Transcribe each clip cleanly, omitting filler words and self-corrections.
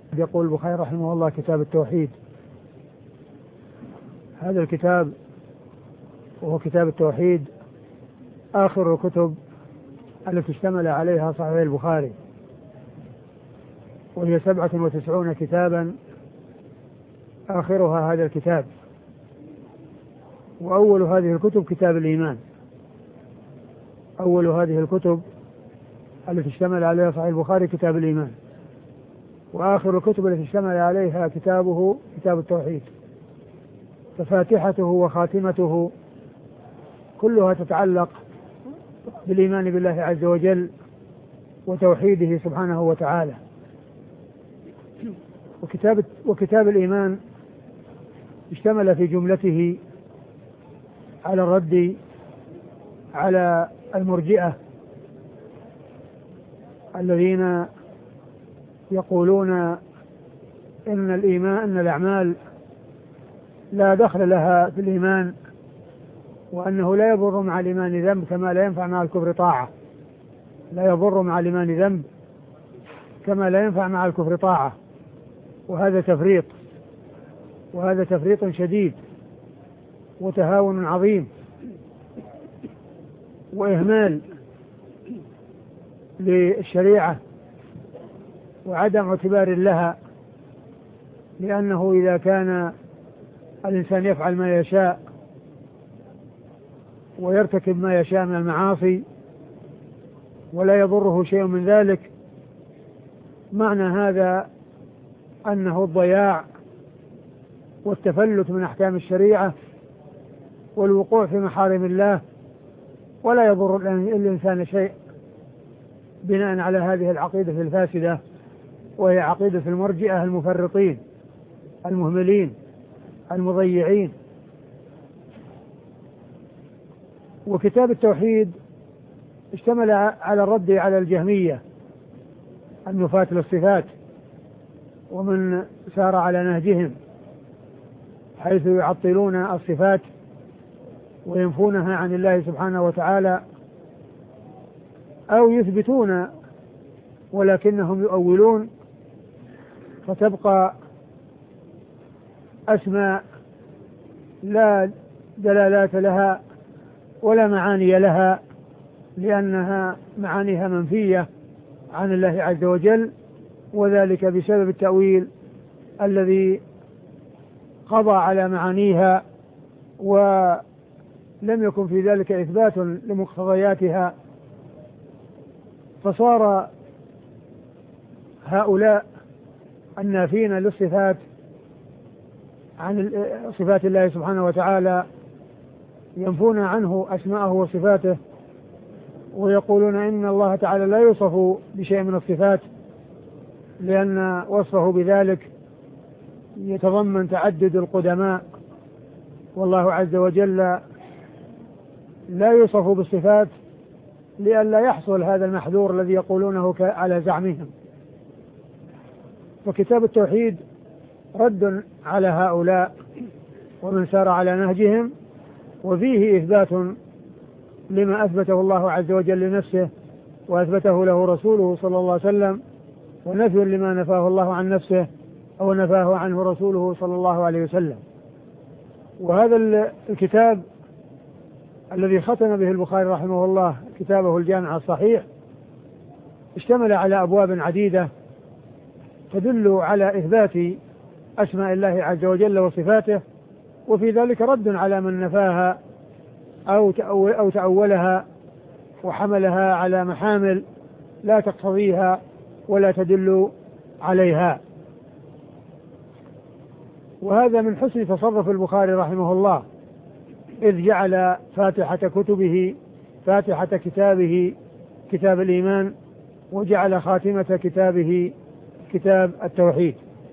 يقول البخاري رحمه الله كتاب التوحيد. هذا الكتاب وهو كتاب التوحيد آخر الكتب التي اشتمل عليها صحيح البخاري، وهي 97 كتابا، آخرها هذا الكتاب. وأول هذه الكتب كتاب الإيمان، أول هذه الكتب التي اشتمل عليها صحيح البخاري كتاب الإيمان، وآخر الكتب التي اشتمل عليها كتابه كتاب التوحيد. ففاتحته وخاتمته كلها تتعلق بالإيمان بالله عز وجل وتوحيده سبحانه وتعالى. وكتاب الإيمان اشتمل في جملته على الرد على المرجئة الذين يقولون إن الأعمال لا دخل لها في الإيمان، وأنه لا يضر مع الإيمان ذنب كما لا ينفع مع الكفر طاعة، لا يضر مع الإيمان ذنب كما لا ينفع مع الكفر طاعة. وهذا تفريط شديد وتهاون عظيم وإهمال للشريعة وعدم اعتبار لها، لأنه إذا كان الإنسان يفعل ما يشاء ويرتكب ما يشاء من المعاصي ولا يضره شيء من ذلك، معنى هذا أنه الضياع والتفلت من أحكام الشريعة والوقوع في محارم الله، ولا يضر الإنسان شيء بناء على هذه العقيدة الفاسدة، وهي عقيدة المرجئة المفرطين المهملين المضيعين. وكتاب التوحيد اشتمل على الرد على الجهمية النفاة للصفات ومن سار على نهجهم، حيث يعطلون الصفات وينفونها عن الله سبحانه وتعالى، أو يثبتون ولكنهم يؤولون، فتبقى أسماء لا دلالات لها ولا معاني لها، لأنها معانيها منفية عن الله عز وجل، وذلك بسبب التأويل الذي قضى على معانيها ولم يكن في ذلك إثبات لمقتضياتها. فصار هؤلاء النافين للصفات عن صفات الله سبحانه وتعالى ينفون عنه أسماءه وصفاته، ويقولون إن الله تعالى لا يوصف بشيء من الصفات، لأن وصفه بذلك يتضمن تعدد القدماء، والله عز وجل لا يوصف بالصفات لئلا يحصل هذا المحذور الذي يقولونه على زعمهم. وكتاب التوحيد رد على هؤلاء ومن سار على نهجهم، وفيه إثبات لما أثبته الله عز وجل لنفسه وأثبته له رسوله صلى الله عليه وسلم، ونفي لما نفاه الله عن نفسه أو نفاه عنه رسوله صلى الله عليه وسلم. وهذا الكتاب الذي ختم به البخاري رحمه الله كتابه الجامع الصحيح اشتمل على أبواب عديدة تدل على إثبات أسماء الله عز وجل وصفاته، وفي ذلك رد على من نفاها أو تأولها وحملها على محامل لا تقتضيها ولا تدل عليها. وهذا من حسن تصرف البخاري رحمه الله، إذ جعل فاتحة كتابه كتاب الإيمان، وجعل خاتمة كتابه كتاب التوحيد.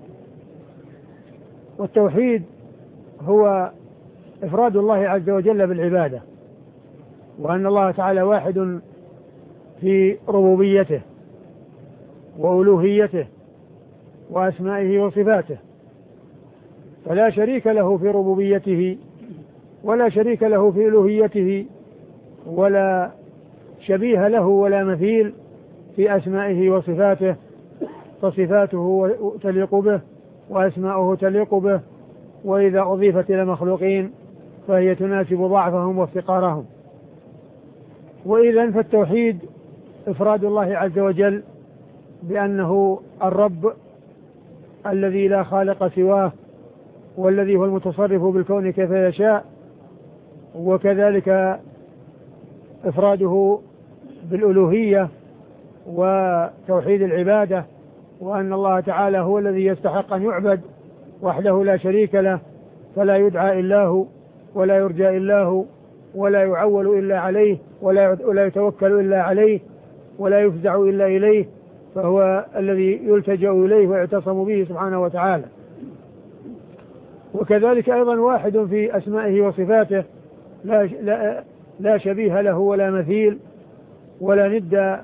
والتوحيد هو إفراد الله عز وجل بالعبادة، وأن الله تعالى واحد في ربوبيته وألوهيته وأسمائه وصفاته، فلا شريك له في ربوبيته ولا شريك له في ألوهيته ولا شبيه له ولا مثيل في أسمائه وصفاته، فصفاته تليق به وأسماؤه تليق به، وإذا أضيفت إلى مخلوقين فهي تناسب ضعفهم وافتقارهم. وإذا فالتوحيد إفراد الله عز وجل بأنه الرب الذي لا خالق سواه، والذي هو المتصرف بالكون كيف يشاء، وكذلك إفراده بالألوهية وتوحيد العبادة، وأن الله تعالى هو الذي يستحق أن يعبد وحده لا شريك له، فلا يدعى إلا هو ولا يرجى إلا هو ولا يعول إلا عليه ولا يتوكل إلا عليه ولا يفزع إلا إليه، فهو الذي يلتجأ إليه ويعتصم به سبحانه وتعالى. وكذلك أيضا واحد في أسمائه وصفاته، لا شبيه له ولا مثيل ولا ند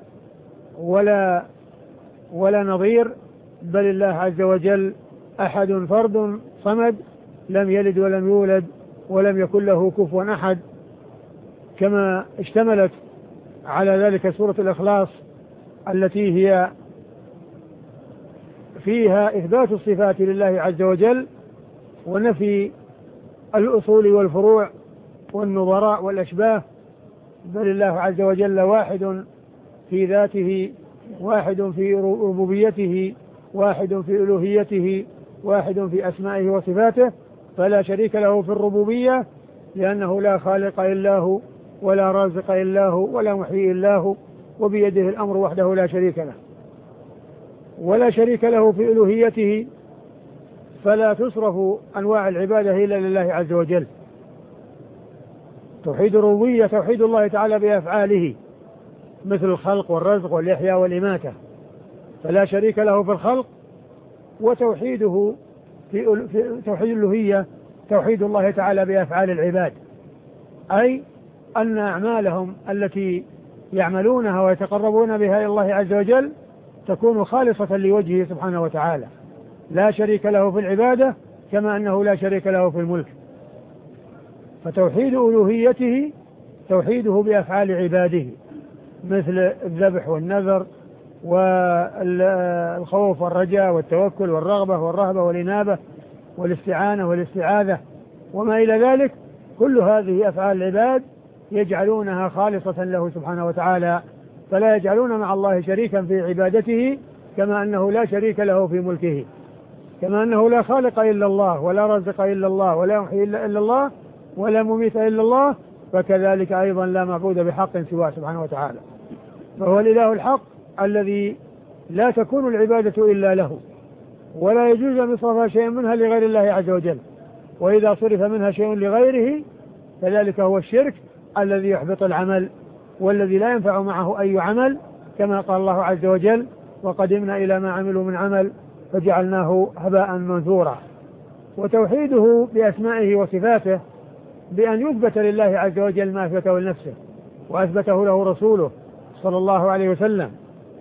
ولا نظير، بل الله عز وجل أحد فرد صمد، لم يلد ولم يولد ولم يكن له كفوا أحد، كما اشتملت على ذلك سورة الإخلاص التي هي فيها إثبات الصفات لله عز وجل ونفي الأصول والفروع والنظراء والأشباه، بل الله عز وجل واحد في ذاته، واحد في ربوبيته، واحد في ألوهيته، واحد في أسمائه وصفاته، فلا شريك له في الربوبية لأنه لا خالق إلا هو ولا رازق إلا هو ولا محيي إلا هو، وبيده الأمر وحده لا شريك له. ولا شريك له في ألوهيته، فلا تصرف أنواع العبادة إلا لله عز وجل. توحيد الربوبية توحيد الله تعالى بأفعاله مثل الخلق والرزق والإحياء والإماتة، فلا شريك له في الخلق. وتوحيده في توحيد الألوهية توحيد الله تعالى بأفعال العباد، أي أن أعمالهم التي يعملونها ويتقربون بها إلى الله عز وجل تكون خالصة لوجهه سبحانه وتعالى، لا شريك له في العبادة كما أنه لا شريك له في الملك. فتوحيد ألوهيته توحيده بأفعال عباده مثل الذبح والنذر والخوف والرجاء والتوكل والرغبة والرهبة والإنابة والاستعانة والاستعاذة وما إلى ذلك، كل هذه أفعال العباد يجعلونها خالصة له سبحانه وتعالى، فلا يجعلون مع الله شريكا في عبادته، كما أنه لا شريك له في ملكه، كما أنه لا خالق إلا الله ولا رازق إلا الله ولا محيي إلا الله ولا مميت إلا الله، فكذلك أيضا لا معبود بحق سواه سبحانه وتعالى. فهو الإله الحق الذي لا تكون العبادة إلا له، ولا يجوز أن يصرف شيء منها لغير الله عز وجل، وإذا صرف منها شيء لغيره فذلك هو الشرك الذي يحبط العمل والذي لا ينفع معه أي عمل، كما قال الله عز وجل: وقدمنا إلى ما عملوا من عمل فجعلناه هباء منثورا. وتوحيده بأسمائه وصفاته بأن يثبت لله عز وجل ما أثبته لنفسه وأثبته له رسوله صلى الله عليه وسلم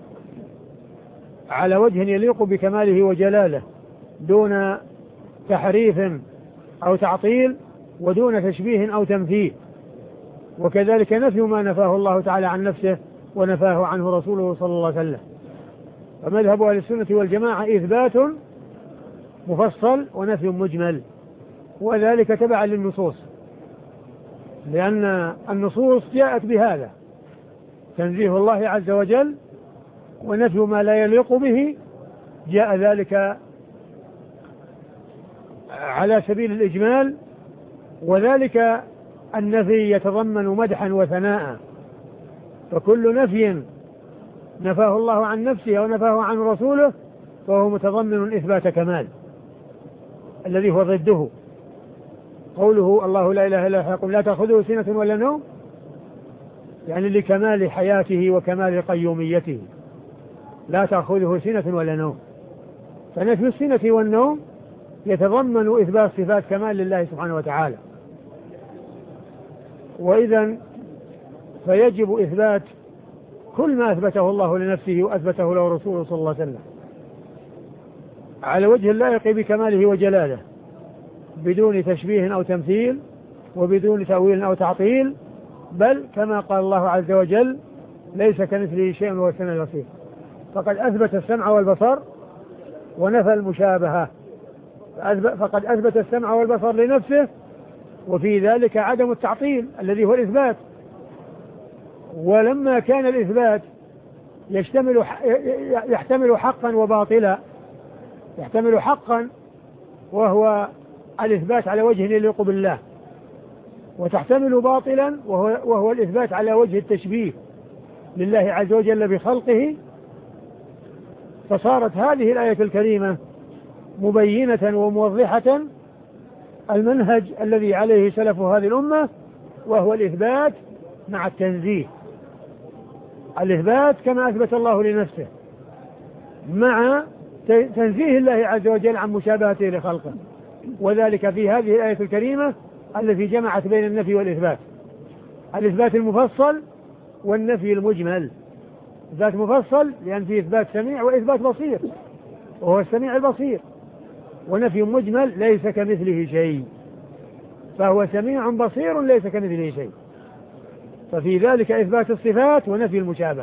على وجه يليق بكماله وجلاله، دون تحريف أو تعطيل ودون تشبيه أو تمثيل. وكذلك نفي ما نفاه الله تعالى عن نفسه ونفاه عنه رسوله صلى الله عليه وسلم. فمذهب أهل السنة والجماعة إثبات مفصل ونفي مجمل، وذلك تبعا للنصوص، لأن النصوص جاءت بهذا: تنزيه الله عز وجل ونفي ما لا يليق به، جاء ذلك على سبيل الإجمال، وذلك النفي يتضمن مدحا وثناء، فكل نفي نفاه الله عن نفسه أو نفاه عن رسوله فهو متضمن إثبات كمال الذي هو ضده. قوله الله لا إله إلا هو يقول لا تأخذه سنة ولا نوم، يعني لكمال حياته وكمال قيوميته، لا تأخذه سنة ولا نوم. فنفي السنة والنوم يتضمن إثبات صفات كمال لله سبحانه وتعالى، وإذا فيجب إثبات كل ما أثبته الله لنفسه وأثبته له رسوله صلى الله عليه وسلم على وجه اللائق بكماله وجلاله، بدون تشبيه أو تمثيل وبدون تأويل أو تعطيل، بل كما قال الله عز وجل: ليس كمثله شيء وهو السميع البصير. فقد أثبت السمع والبصر ونفى المشابهة، فقد أثبت السمع والبصر لنفسه، وفي ذلك عدم التعطيل الذي هو الإثبات. ولما كان الإثبات يحتمل حقا وباطلا، يحتمل حقا وهو الإثبات على وجه يليق بالله، وتحتمل باطلا وهو الإثبات على وجه التشبيه لله عز وجل بخلقه. فصارت هذه الآية الكريمة مبينة وموضحة المنهج الذي عليه سلف هذه الأمة، وهو الإثبات مع التنزيه. الإثبات كما أثبت الله لنفسه مع تنزيه الله عز وجل عن مشابهته لخلقه، وذلك في هذه الآية الكريمة التي جمعت بين النفي والإثبات، الإثبات المفصل والنفي المجمل. إثبات مفصل لأن فيه إثبات سميع وإثبات بصير وهو السميع البصير، ونفي مجمل ليس كمثله شيء، فهو سميع بصير ليس كمثله شيء. ففي ذلك إثبات الصفات ونفي المشابهة،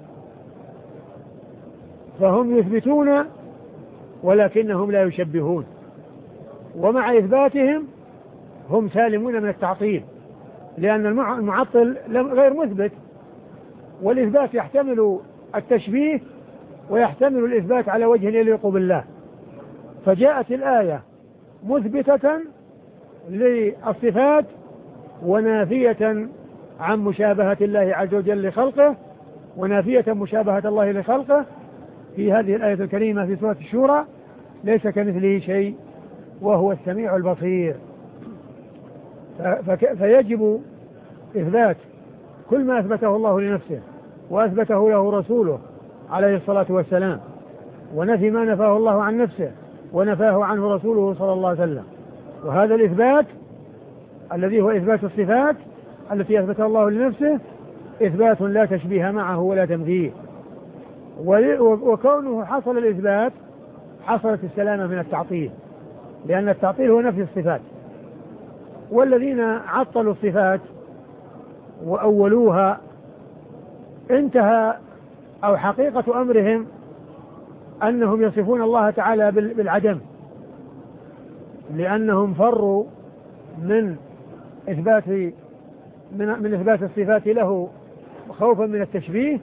فهم يثبتون ولكنهم لا يشبهون، ومع إثباتهم هم سالمون من التعطيل، لأن المعطل غير مثبت، والإثبات يحتمل التشبيه ويحتمل الإثبات على وجه يليق بالله. فجاءت الآية مثبتة للصفات ونافية عن مشابهة الله عز وجل لخلقه، ونافية مشابهة الله لخلقه. في هذه الآية الكريمة في سورة الشورى ليس كمثله شيء وهو السميع البصير. فيجب إثبات كل ما أثبته الله لنفسه وأثبته له رسوله عليه الصلاة والسلام، ونفي ما نفاه الله عن نفسه ونفاه عنه رسوله صلى الله عليه وسلم. وهذا الإثبات الذي هو إثبات الصفات التي أثبتها الله لنفسه إثبات لا تشبيه معه ولا تمثيل، وكونه حصل الإثبات حصلت السلامة من التعطيل، لأن التعطيل هو نفي الصفات. والذين عطلوا الصفات وأولوها انتهى أو حقيقة أمرهم أنهم يصفون الله تعالى بالعدم، لأنهم فروا من إثبات الصفات له خوفا من التشبيه،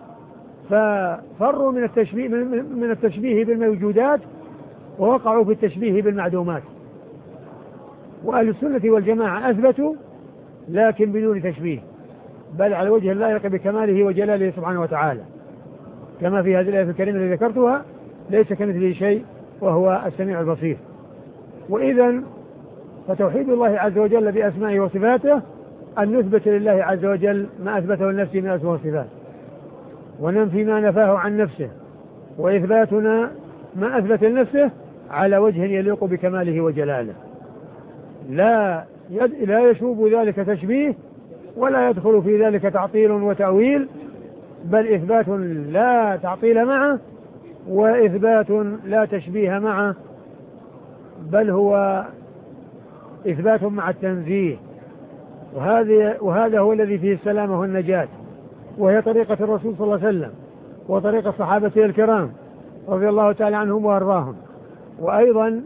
ففروا من التشبيه بالموجودات ووقعوا في التشبيه بالمعدومات. وأهل السنة والجماعة أثبتوا لكن بدون تشبيه، بل على وجه اللائق بكماله وجلاله سبحانه وتعالى، كما في هذه الآية الكريمة التي ذكرتها ليس كمثله شيء وهو السميع البصير. وإذن فتوحيد الله عز وجل بأسمائه وصفاته أن نثبت لله عز وجل ما أثبته لنفسه من أسماء وصفات، وننفي ما نفاه عن نفسه، وإثباتنا ما أثبت لنفسه على وجه يليق بكماله وجلاله، لا يشوب ذلك تشبيه ولا يدخل في ذلك تعطيل وتأويل، بل إثبات لا تعطيل معه وإثبات لا تشبيه معه، بل هو إثبات مع التنزيه. وهذا هو الذي فيه السلامة والنجاة، وهي طريقة الرسول صلى الله عليه وسلم وطريقة صحابته الكرام رضي الله تعالى عنهم وأرضاهم. وأيضا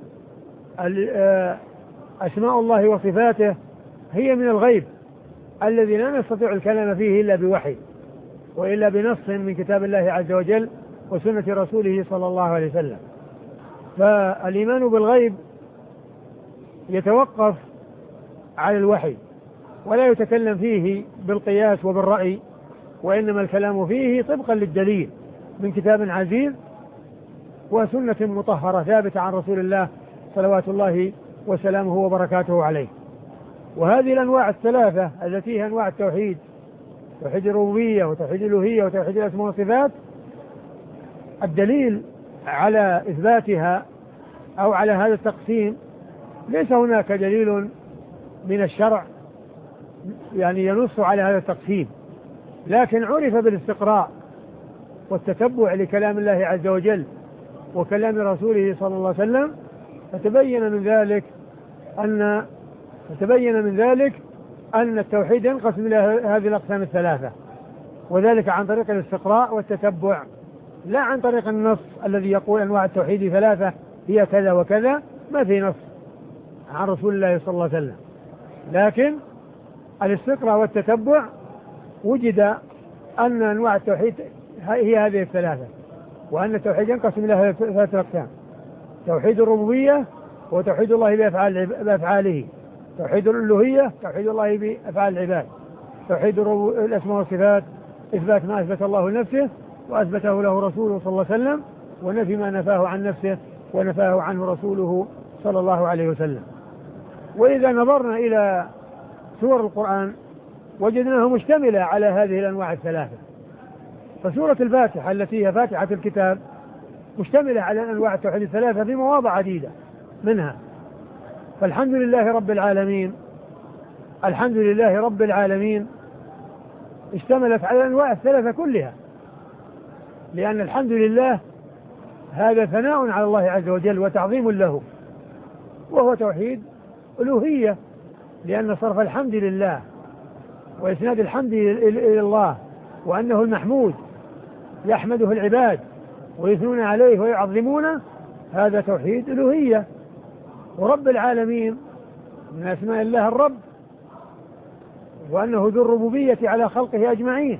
أسماء الله وصفاته هي من الغيب الذي لا نستطيع الكلام فيه إلا بوحي وإلا بنص من كتاب الله عز وجل وسنة رسوله صلى الله عليه وسلم. فالإيمان بالغيب يتوقف على الوحي ولا يتكلم فيه بالقياس وبالرأي، وإنما الكلام فيه طبقا للدليل من كتاب عزيز وسنة مطهرة ثابتة عن رسول الله صلوات الله وسلامه وبركاته عليه. وهذه الأنواع الثلاثة التي هي أنواع التوحيد، توحيد الربوبية وتوحيد الألوهية وتوحيد الأسماء والصفات، الدليل على إثباتها أو على هذا التقسيم ليس هناك دليل من الشرع يعني ينص على هذا التقسيم، لكن عرف بالاستقراء والتتبع لكلام الله عز وجل وكلام رسوله صلى الله عليه وسلم، فتبين من ذلك أن التوحيد ينقسم إلى هذه الأقسام الثلاثة، وذلك عن طريق الاستقراء والتتبع لا عن طريق النص الذي يقول أنواع التوحيد ثلاثة هي كذا وكذا، ما في نص عن رسول الله صلى الله عليه وسلم، لكن الاستقراء والتتبع وجد أن أنواع التوحيد هي هذه الثلاثة، وأن التوحيد ينقسم إلى ثلاثة أقسام: توحيد الربوبية، وتوحيد الله بأفعاله، توحيد الألوهية، توحيد الله بأفعال العباد، توحيد الأسماء والصفات، إثبات ما أثبت الله لنفسه وأثبته له رسوله صلى الله عليه وسلم، ونفي ما نفاه عن نفسه ونفاه عنه رسوله صلى الله عليه وسلم. وإذا نظرنا إلى سور القرآن وجدناها مشتملة على هذه الأنواع الثلاثة. فسورة الفاتحة التي هي فاتحة الكتاب مشتملة على أنواع التوحيد الثلاثة في مواضع عديدة منها. فالحمد لله رب العالمين، الحمد لله رب العالمين اشتملت على الأنواع الثلاثة كلها، لأن الحمد لله هذا ثناء على الله عز وجل وتعظيم له، وهو توحيد ألوهية، لأن صرف الحمد لله وإسناد الحمد إلى الله وأنه المحمود يحمده العباد ويثنون عليه ويعظمونه، هذا توحيد ألوهية. ورب العالمين من أسماء الله الرب، وأنه ذو الربوبية على خلقه أجمعين،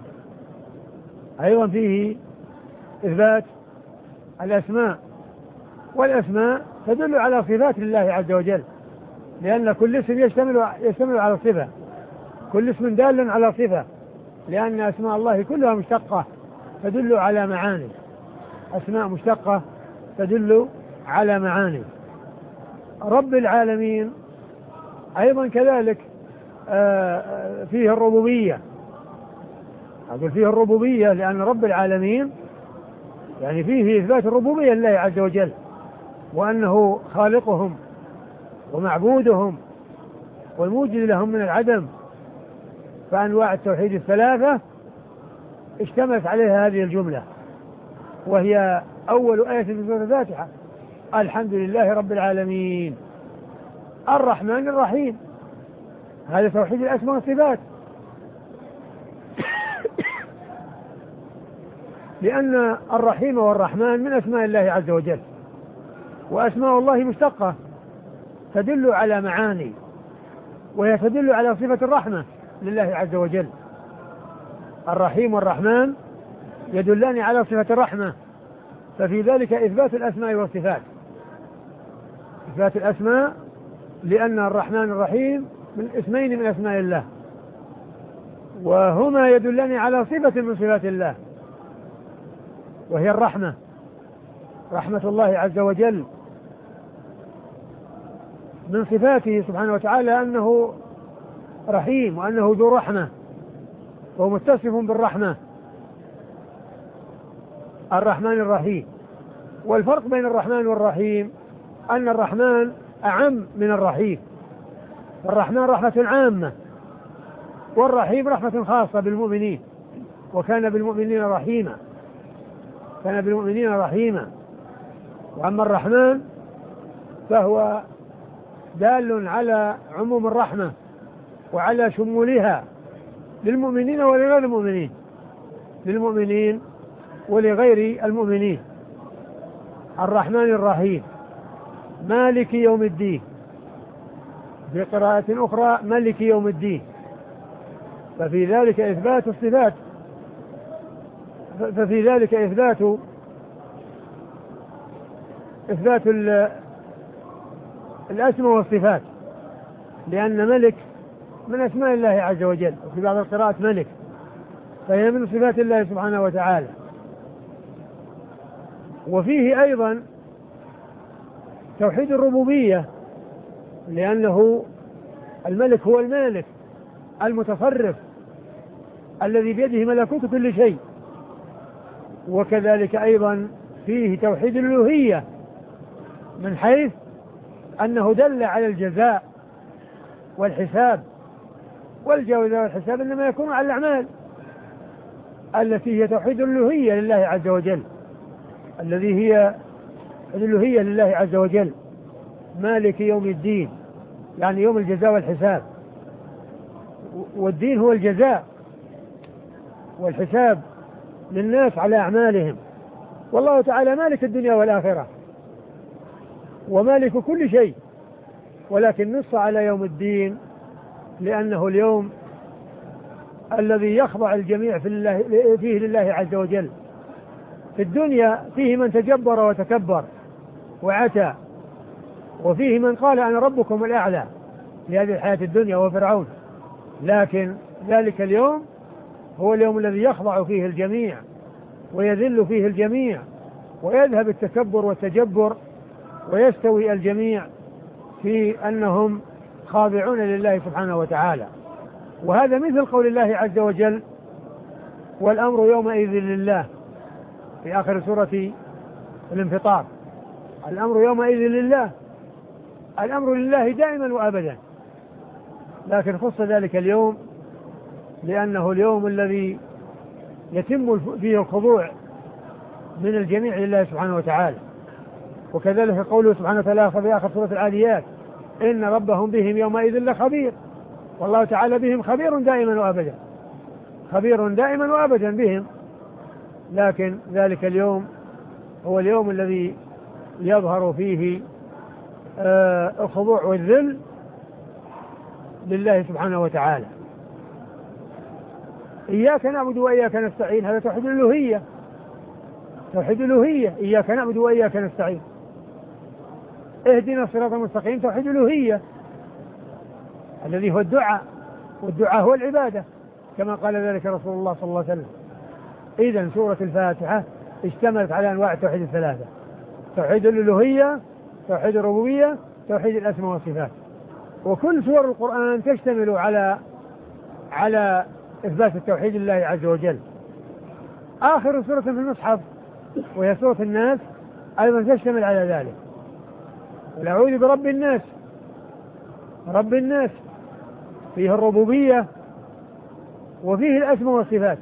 أيضا فيه إثبات الأسماء، والأسماء تدل على صفات الله عز وجل، لأن كل اسم يشتمل على صفة، كل اسم دال على صفة، لأن أسماء الله كلها مشتقة تدل على معاني، أسماء مشتقة تدل على معاني. رب العالمين أيضا كذلك فيه الربوبية، أقول فيه الربوبية لأن رب العالمين يعني فيه إثبات الربوبية لله عز وجل، وأنه خالقهم ومعبودهم والموجد لهم من العدم. فأنواع التوحيد الثلاثة اشتملت عليها هذه الجملة، وهي أول آية في سورة الفاتحة: الحمد لله رب العالمين الرحمن الرحيم. هذا توحيد الأسماء والصفات، لأن الرحيم والرحمن من أسماء الله عز وجل، وأسماء الله مشتقة تدل على معاني، وهي تدل على صفة الرحمة لله عز وجل. الرحيم والرحمن يدلان على صفة الرحمة، ففي ذلك إثبات الأسماء والصفات، إثبات الأسماء، لأن الرحمن الرحيم من اسمين من أسماء الله، وهما يدلان على صفة من صفات الله، وهي الرحمة، رحمة الله عز وجل. من صفاته سبحانه وتعالى أنه رحيم وأنه ذو رحمة، وهو متصف بالرحمة، الرحمن الرحيم. والفرق بين الرحمن والرحيم أن الرحمن أعم من الرحيم، الرحمن رحمة عامة، والرحيم رحمة خاصة بالمؤمنين، وكان بالمؤمنين رحيما، كان بالمؤمنين رحيما. وأما الرحمن فهو دال على عموم الرحمة وعلى شمولها للمؤمنين ولغير المؤمنين، للمؤمنين ولغير المؤمنين. الرحمن الرحيم مالك يوم الدين، في قراءة أخرى ملك يوم الدين، ففي ذلك إثبات الصفات، ففي ذلك إثبات الأسماء والصفات، لأن ملك من أسماء الله عز وجل، وفي بعض القراءات ملك، فهي من صفات الله سبحانه وتعالى. وفيه أيضا توحيد الربوبية، لأنه الملك هو المالك المتصرف الذي بيده ملكوت كل شيء. وكذلك أيضا فيه توحيد الألوهية، من حيث أنه دل على الجزاء والحساب، والجزاء والحساب إنما يكون على الأعمال التي هي توحيد الألوهية لله عز وجل، الذي هي الألوهية لله عز وجل، مالك يوم الدين، يعني يوم الجزاء والحساب، والدين هو الجزاء والحساب للناس على أعمالهم، والله تعالى مالك الدنيا والآخرة ومالك كل شيء، ولكن نص على يوم الدين لأنه اليوم الذي يخضع الجميع فيه لله عز وجل. في الدنيا فيه من تجبر وتكبر وعتى، وفيه من قال أنا ربكم الأعلى لهذه الحياة الدنيا وفرعون، لكن ذلك اليوم هو اليوم الذي يخضع فيه الجميع ويذل فيه الجميع ويذهب التكبر والتجبر ويستوي الجميع في أنهم خاضعون لله سبحانه وتعالى. وهذا مثل قول الله عز وجل والأمر يومئذ لله في آخر سورة الانفطار. الأمر يومئذ لله، الأمر لله دائما وأبدا، لكن خص ذلك اليوم لأنه اليوم الذي يتم فيه الخضوع من الجميع لله سبحانه وتعالى. وكذلك قوله سبحانه وتعالى في آخر سورة العاديات إن ربهم بهم يومئذ لخبير، والله تعالى بهم خبير دائما وأبدا، خبير دائما وأبدا بهم، لكن ذلك اليوم هو اليوم الذي يظهر فيه الخضوع والذل لله سبحانه وتعالى. إياك نعبد وإياك نستعين، هذا توحيد الألوهية، توحيد الألوهية، إياك نعبد وإياك نستعين. اهدنا الصراط المستقيم، توحيد الألوهية الذي هو الدعاء، والدعاء هو العبادة كما قال ذلك رسول الله صلى الله عليه وسلم. إذن سورة الفاتحة اشتملت على أنواع التوحيد الثلاثة: توحيد الألوهية، توحيد الربوبية، توحيد الأسماء والصفات. وكل سور القرآن تشتمل على إثبات التوحيد لله عز وجل. آخر سورة في المصحف وهي سورة الناس أيضا تشتمل على ذلك. والأعوذ برب الناس، رب الناس فيه الربوبية وفيه الأسماء والصفات.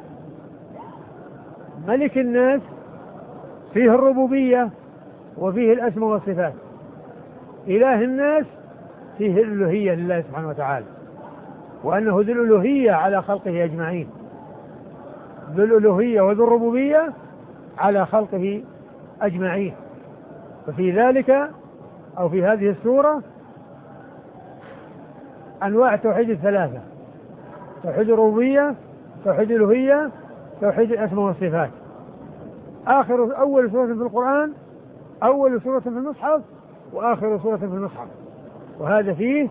ملك الناس فيه الربوبية وفيه الأسماء والصفات. إله الناس فيه الألوهية لله سبحانه وتعالى، وأنه ذو الألوهية على خلقه أجمعين، ذو الألوهية وذو الربوبية على خلقه أجمعين. ففي ذلك أو في هذه السورة أنواع التوحيد الثلاثة: توحيد الربوبية، توحيد الألوهية، توحيد الأسماء والصفات. أول سورة في القرآن، أول سورة في المصحف، وآخر سورة في المصحف. وهذا فيه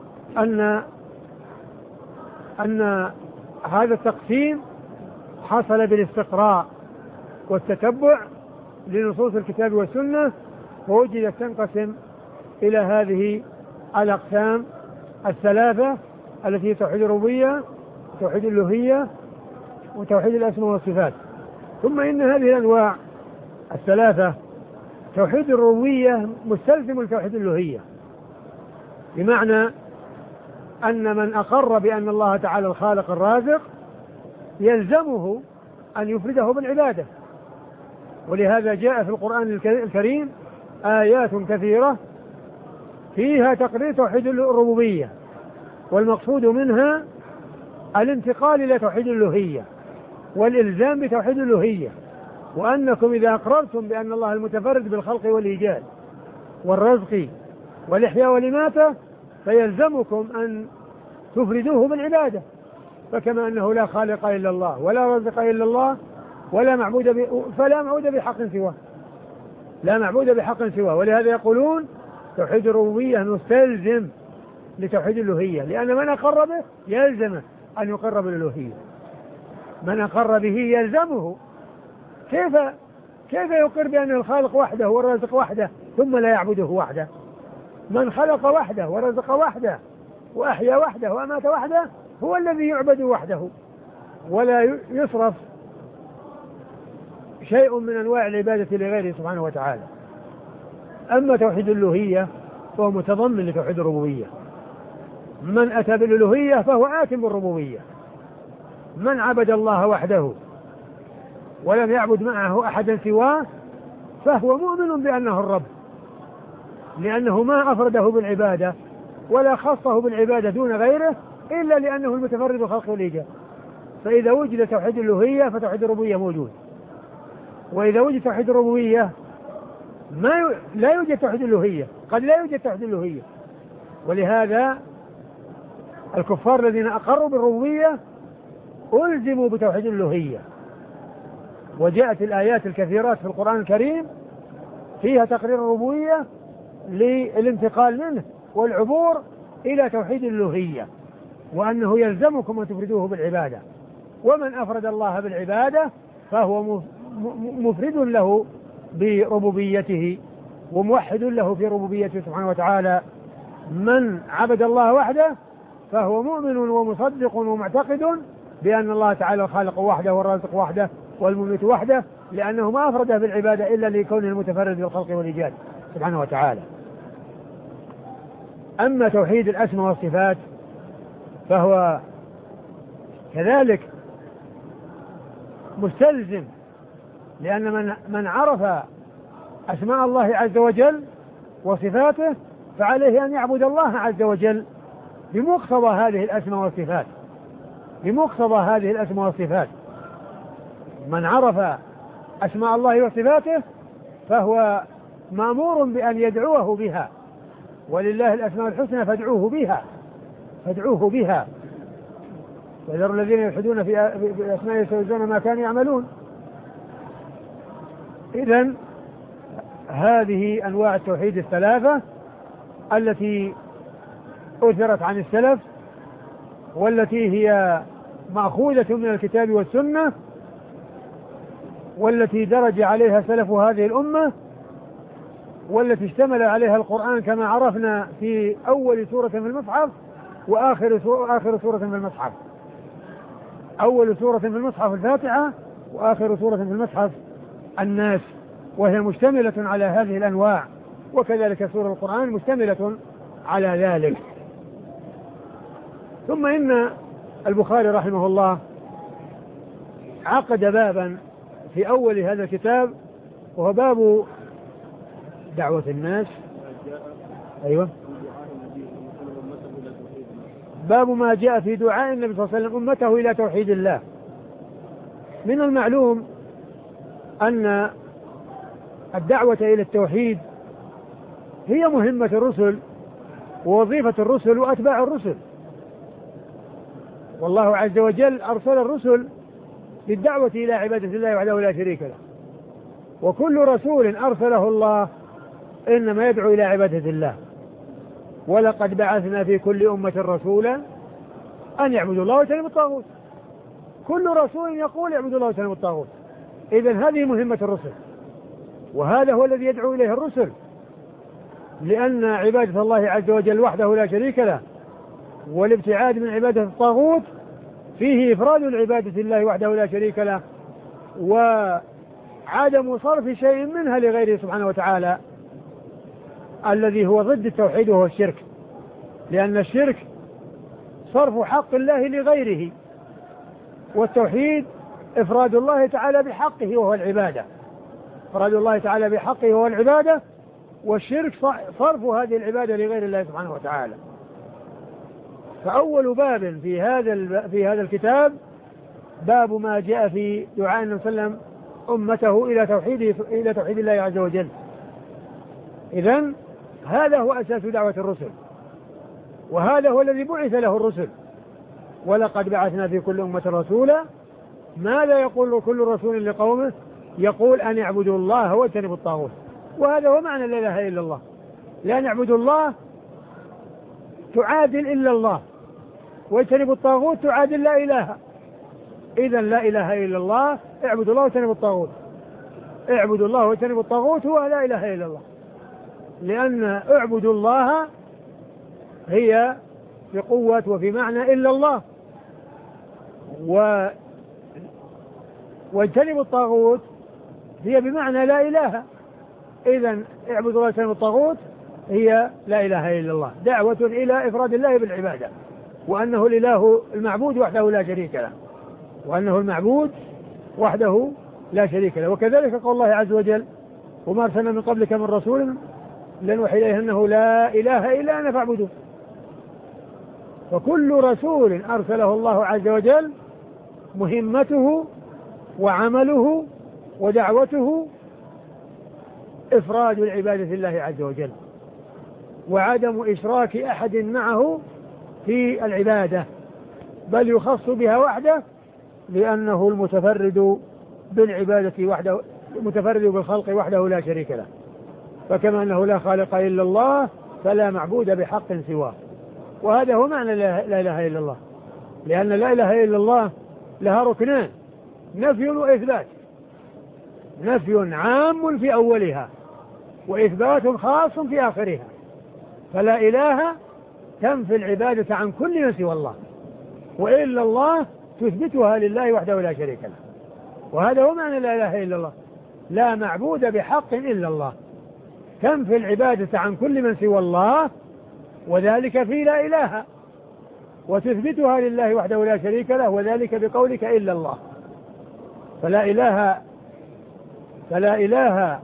أن هذا التقسيم حصل بالاستقراء والتتبع لنصوص الكتاب والسنة، ووجدت تنقسم إلى هذه الأقسام الثلاثة التي هي توحيد الربوبية وتوحيد الألوهية وتوحيد الأسماء والصفات. ثم إن هذه الأنواع الثلاثة توحيد الربوبية مستلزم لتوحيد الألوهية، بمعنى أن من أقر بأن الله تعالى الخالق الرازق يلزمه أن يفرده بالعبادة. ولهذا جاء في القرآن الكريم آيات كثيرة فيها تقرير توحيد الربوبية، والمقصود منها الانتقال إلى توحيد الألوهية والإلزام بتوحيد الألوهية، وأنكم إذا أقررتم بأن الله المتفرد بالخلق والإيجاد والرزق والإحياء والإماتة فيلزمكم أن تفردوه بالعبادة. فكما أنه لا خالق إلا الله ولا رازق إلا الله ولا معبود فلا معبود بحق سواه، لا معبود بحق سواه. ولهذا يقولون توحيد الربوبية مستلزم لتوحيد الألوهية، لأن من أقر به يلزمه أن يقر بالألوهية، من أقر به يلزمه. كيف يقر بأن الخالق وحده والرازق وحده ثم لا يعبده وحده؟ من خلق وحده ورزق وحده وأحيا وحده وأمات وحده هو الذي يعبد وحده، ولا يصرف شيء من أنواع العبادة لغيره سبحانه وتعالى. أما توحيد الألوهية فهو متضمن لتوحيد الربوبية. من أتى بالألوهية فهو آت بالربوبية. من عبد الله وحده ولم يعبد معه أحدا سواه فهو مؤمن بأنه الرب، لأنه ما أفرده بالعبادة ولا خصه بالعبادة دون غيره إلا لأنه المتفرد بالخلق والإيجاد. فإذا وجد توحيد الألوهية فتوحيد الربوبية موجود، وإذا وجد توحيد الربوبية لا يوجد توحيد الألوهية، قد لا يوجد توحيد الألوهية. ولهذا الكفار الذين أقروا بالربوبية ألزموا بتوحيد الألوهية، وجاءت الآيات الكثيرات في القرآن الكريم فيها تقرير الربوبية للانتقال منه والعبور إلى توحيد الألوهية، وأنه يلزمكم أن تفردوه بالعبادة، ومن أفرد الله بالعبادة فهو مفرد له بربوبيته وموحد له في ربوبيته سبحانه وتعالى. من عبد الله وحده فهو مؤمن ومصدق ومعتقد بأن الله تعالى الخالق وحده والرازق وحده والمميت وحده، لأنه ما أفرده بالعبادة إلا لكونه المتفرد بالخلق والإيجاد سبحانه وتعالى. أما توحيد الأسماء والصفات فهو كذلك مستلزم، لأن من عرف أسماء الله عز وجل وصفاته فعليه أن يعبد الله عز وجل بمقتضى هذه الأسماء والصفات، بمقتضى هذه الأسماء والصفات. من عرف أسماء الله وصفاته فهو مأمور بأن يدعوه بها، ولله الأسماء الحسنى فادعوه بها وذروا الذين يلحدون في أسماء يسوزون ما كانوا يعملون. إذن هذه أنواع التوحيد الثلاثة التي أثرت عن السلف، والتي هي مأخوذة من الكتاب والسنة، والتي درج عليها سلف هذه الأمة، والتي اشتمل عليها القرآن كما عرفنا في أول سورة في المصحف وآخر سورة في المصحف. أول سورة في المصحف الفاتحة، وآخر سورة في المصحف الناس، وهي مشتملة على هذه الأنواع، وكذلك سورة القرآن مشتملة على ذلك. ثم إن البخاري رحمه الله عقد بابا في أول هذا الكتاب، وهو باب دعوة الناس. أيوة، باب ما جاء في دعاء النبي صلى الله عليه وسلم أمته إلى توحيد الله. من المعلوم أن الدعوة إلى التوحيد هي مهمة الرسل ووظيفة الرسل وأتباع الرسل، والله عز وجل أرسل الرسل للدعوة إلى عبادة الله وحده لا شريك له، وكل رسول أرسله الله إنما يدعو إلى عبادة الله. ولقد بعثنا في كل أمة رسولا أن يعبدوا الله واجتنبوا الطاغوت، كل رسول يقول اعبدوا الله واجتنبوا الطاغوت. إذن هذه مهمة الرسل، وهذا هو الذي يدعو إليه الرسل، لأن عبادة الله عز وجل وحده لا شريك له والابتعاد من عبادة الطاغوت فيه إفراد العبادة لله وحده لا شريك له، وعدم صرف شيء منها لغيره سبحانه وتعالى، الذي هو ضد التوحيد وهو الشرك، لأن الشرك صرف حق الله لغيره، والتوحيد إفراد الله تعالى بحقه وهو العبادة، إفراد الله تعالى بحقه وهو العبادة، والشرك صرف هذه العبادة لغير الله سبحانه وتعالى. فأول باب في هذا الكتاب باب ما جاء في دعاء النبي صلى الله عليه وسلم أمته إلى توحيد الله عز وجل. إذن هذا هو أساس دعوة الرسل، وهذا هو الذي بعث له الرسل. ولقد بعثنا في كل أمة رسولا، ماذا يقول كل رسول لقومه؟ يقول أن يعبدوا الله واجتنبوا الطاغوت. وهذا هو معنى لا إله إلا الله، لأن يعبدوا الله تعادل إلا الله، واجتنبوا الطاغوت تعادل لا إله. إذن لا إله إلا الله، اعبدوا الله واجتنبوا الطاغوت، اعبدوا الله واجتنبوا الطاغوت هو لا إله إلا الله، لأن اعبدوا الله هي في قوة وفي معنى إلا الله، واجتنبوا الطاغوت هي بمعنى لا إله. إذن اعبدوا الله واجتنبوا الطاغوت هي لا إله إلا الله، دعوة إلى إفراد الله بالعبادة، وأنه الإله المعبود وحده لا شريك له، وأنه المعبود وحده لا شريك له. وكذلك قول الله عز وجل: وما أرسلنا من قبلك من رسول لن نوحي إليه أنه لا إله إلا أنا فاعبدوه. فكل رسول أرسله الله عز وجل مهمته وعمله ودعوته إفراد العبادة لله عز وجل، وعدم إشراك أحد معه في العبادة، بل يخص بها وحده لأنه المتفرد بالعبادة وحده، المتفرد بالخلق وحده لا شريك له. فكما أنه لا خالق إلا الله فلا معبود بحق سواه. وهذا هو معنى لا إله إلا الله، لأن لا إله إلا الله لها ركنان: نفي وإثبات. نفي عام في أولها، وإثبات خاص في آخرها. فلا إله تنفي العبادة عن كل من سوى الله، وإلا الله تثبتها لله وحده لا شريك له. وهذا هو معنى لا إله إلا الله: لا معبود بحق إلا الله، تنفي العبادة عن كل من سوى الله، وذلك في لا إله، وتثبتها لله وحده لا شريك له، وذلك بقولك إلا الله. فلا إله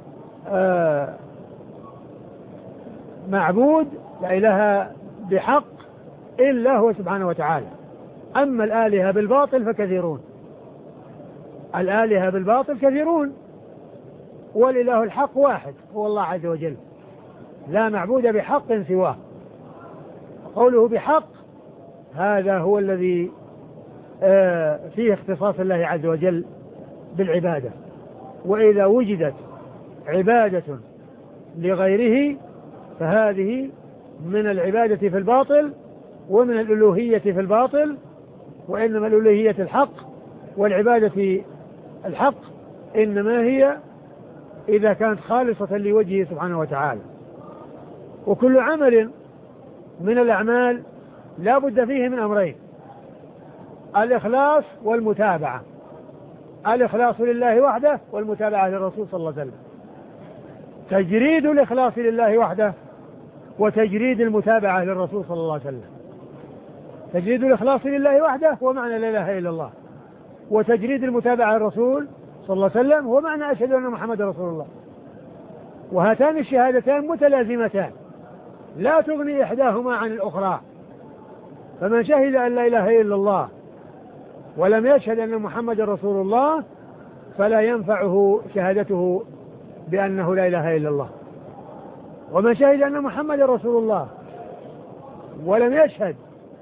معبود، لا إله بحق إلا هو سبحانه وتعالى. أما الآلهة بالباطل فكثيرون، الآلهة بالباطل كثيرون، والإله الحق واحد هو الله عز وجل، لا معبود بحق سواه. قوله بحق هذا هو الذي فيه اختصاص الله عز وجل بالعبادة. وإذا وجدت عبادة لغيره فهذه من العبادة في الباطل ومن الألوهية في الباطل، وإنما الألوهية الحق والعبادة الحق إنما هي إذا كانت خالصة لوجهه سبحانه وتعالى. وكل عمل من الأعمال لا بد فيه من أمرين: الإخلاص والمتابعة. الإخلاص لله وحده والمتابعة للرسول صلى الله عليه وسلم. تجريد الإخلاص لله وحده وتجريد المتابعة للرسول صلى الله عليه وسلم. تجريد الإخلاص لله وحده هو معنى لا إله إلا الله، وتجريد المتابعة للرسول صلى الله عليه وسلم هو معنى أشهد أن محمد رسول الله. وهاتان الشهادتان متلازمتان لا تغني إحداهما عن الأخرى. فمن شهد أن لا إله إلا الله ولم يشهد أن محمد رسول الله فلا ينفعه شهادته بأنه لا إله إلا الله. ومن شهد أن محمد رسول الله ولم يشهد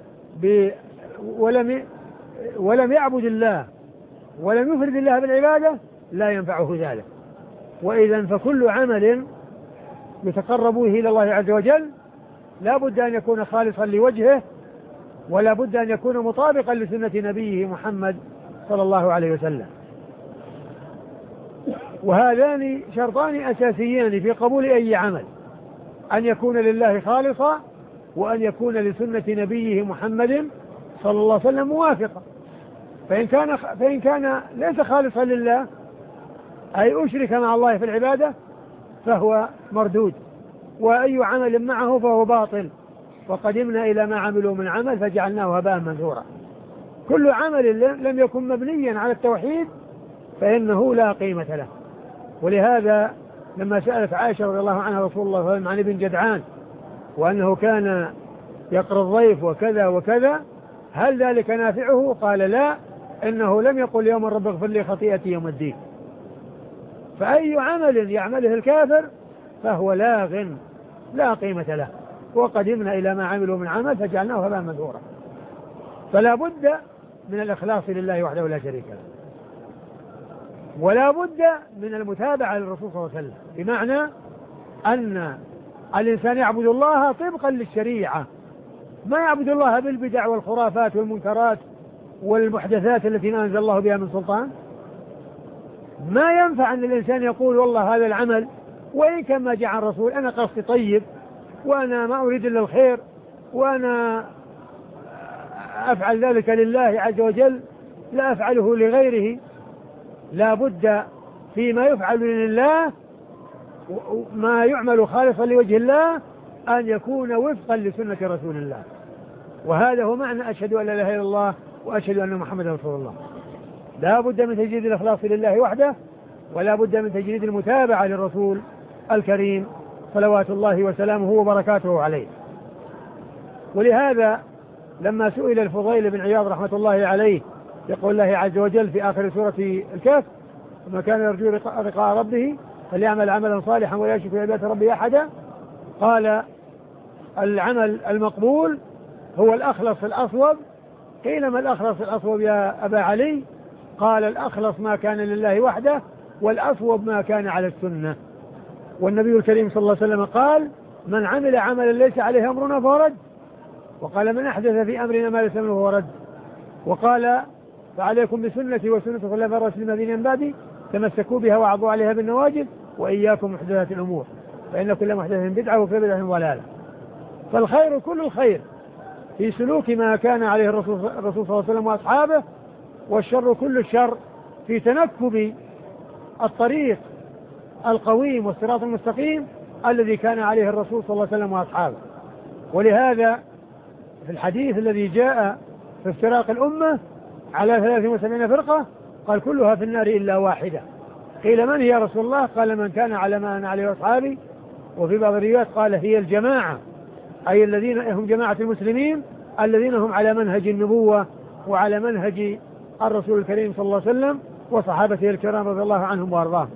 ولم يعبد الله ولم يفرد الله بالعبادة لا ينفعه ذلك. وإذا فكل عمل يتقرب به إلى الله عز وجل لا بد أن يكون خالصا لوجهه، ولا بد أن يكون مطابقا لسنة نبيه محمد صلى الله عليه وسلم. وهذان شرطان أساسيان في قبول أي عمل: أن يكون لله خالصا، وأن يكون لسنة نبيه محمد صلى الله عليه وسلم موافقا. فإن كان ليس خالصا لله أي أشرك مع الله في العبادة فهو مردود، وأي عمل معه فهو باطل. وقدمنا إلى ما عملوا من عمل فجعلناه هباء منثورا. كل عمل لم يكن مبنيا على التوحيد فإنه لا قيمة له. ولهذا لما سألت عائشة رضي الله عنها رسول الله صلى الله عليه وسلم عن ابن جدعان وأنه كان يقرأ الضيف وكذا وكذا هل ذلك نافعه؟ قال لا، إنه لم يقل يوم رب اغفر لي خطيئتي يوم الدين. فأي عمل يعمله الكافر فهو لاغ لا قيمة له. وقدمنا إلى ما عملوا من عمل فجعلناه هباء منثورا. فلا بد من الإخلاص لله وحده لا شريك له، ولا بد من المتابعة للرسول صلى الله عليه وسلم، بمعنى أن الإنسان يعبد الله طبقا للشريعة، ما يعبد الله بالبدع والخرافات والمنكرات والمحدثات التي ما أنزل الله بها من سلطان. ما ينفع أن الإنسان يقول والله هذا العمل وإن كان ما جاء عن الرسول أنا قصدي طيب وأنا ما أريد إلا الخير وأنا أفعل ذلك لله عز وجل لا أفعله لغيره. لا بد فيما يفعل لله ما يعمل خالصا لوجه الله أن يكون وفقا لسنة رسول الله. وهذا هو معنى أشهد أن لا إله إلا الله وأشهد أن محمد رسول الله. لا بد من تجريد الإخلاص لله وحده، ولا بد من تجريد المتابعة للرسول الكريم صلوات الله وسلامه وبركاته عليه. ولهذا لما سئل الفضيل بن عياض رحمة الله عليه يقول الله عز وجل في آخر سورة الكهف وما كان يرجو لقاء ربه فليعمل عملا صالحا ولا يشرك بعبادة ربه أحدا. قال العمل المقبول هو الأخلص الأصوب. قيل ما الأخلص الأصوب يا أبا علي؟ قال الأخلص ما كان لله وحده، والأصوب ما كان على السنة. والنبي الكريم صلى الله عليه وسلم قال من عمل عملا ليس عليه أمرنا فهو رد، وقال من أحدث في أمرنا ما ليس منه فهو رد، وقال فعليكم بسنتي وسنة الخلفاء الراشدين المهديين من بعدي تمسكوا بها وعضوا عليها بالنواجذ وإياكم محدثات الأمور فإن كل محدث بدعة وكل بدعة ضلالة. فالخير كل الخير في سلوك ما كان عليه الرسول صلى الله عليه وسلم وأصحابه، والشر كل الشر في تنكب الطريق القويم والصراط المستقيم الذي كان عليه الرسول صلى الله عليه وسلم وأصحابه. ولهذا في الحديث الذي جاء في افتراق الأمة على 73 فرقة قال كلها في النار إلا واحدة. قيل من هي يا رسول الله؟ قال من كان على ما أنا عليه أصحابي. وفي بعض الروايات قال هي الجماعة، أي الذين هم جماعة المسلمين الذين هم على منهج النبوة وعلى منهج الرسول الكريم صلى الله عليه وسلم وصحابته الكرام رضي الله عنهم وأرضاهم.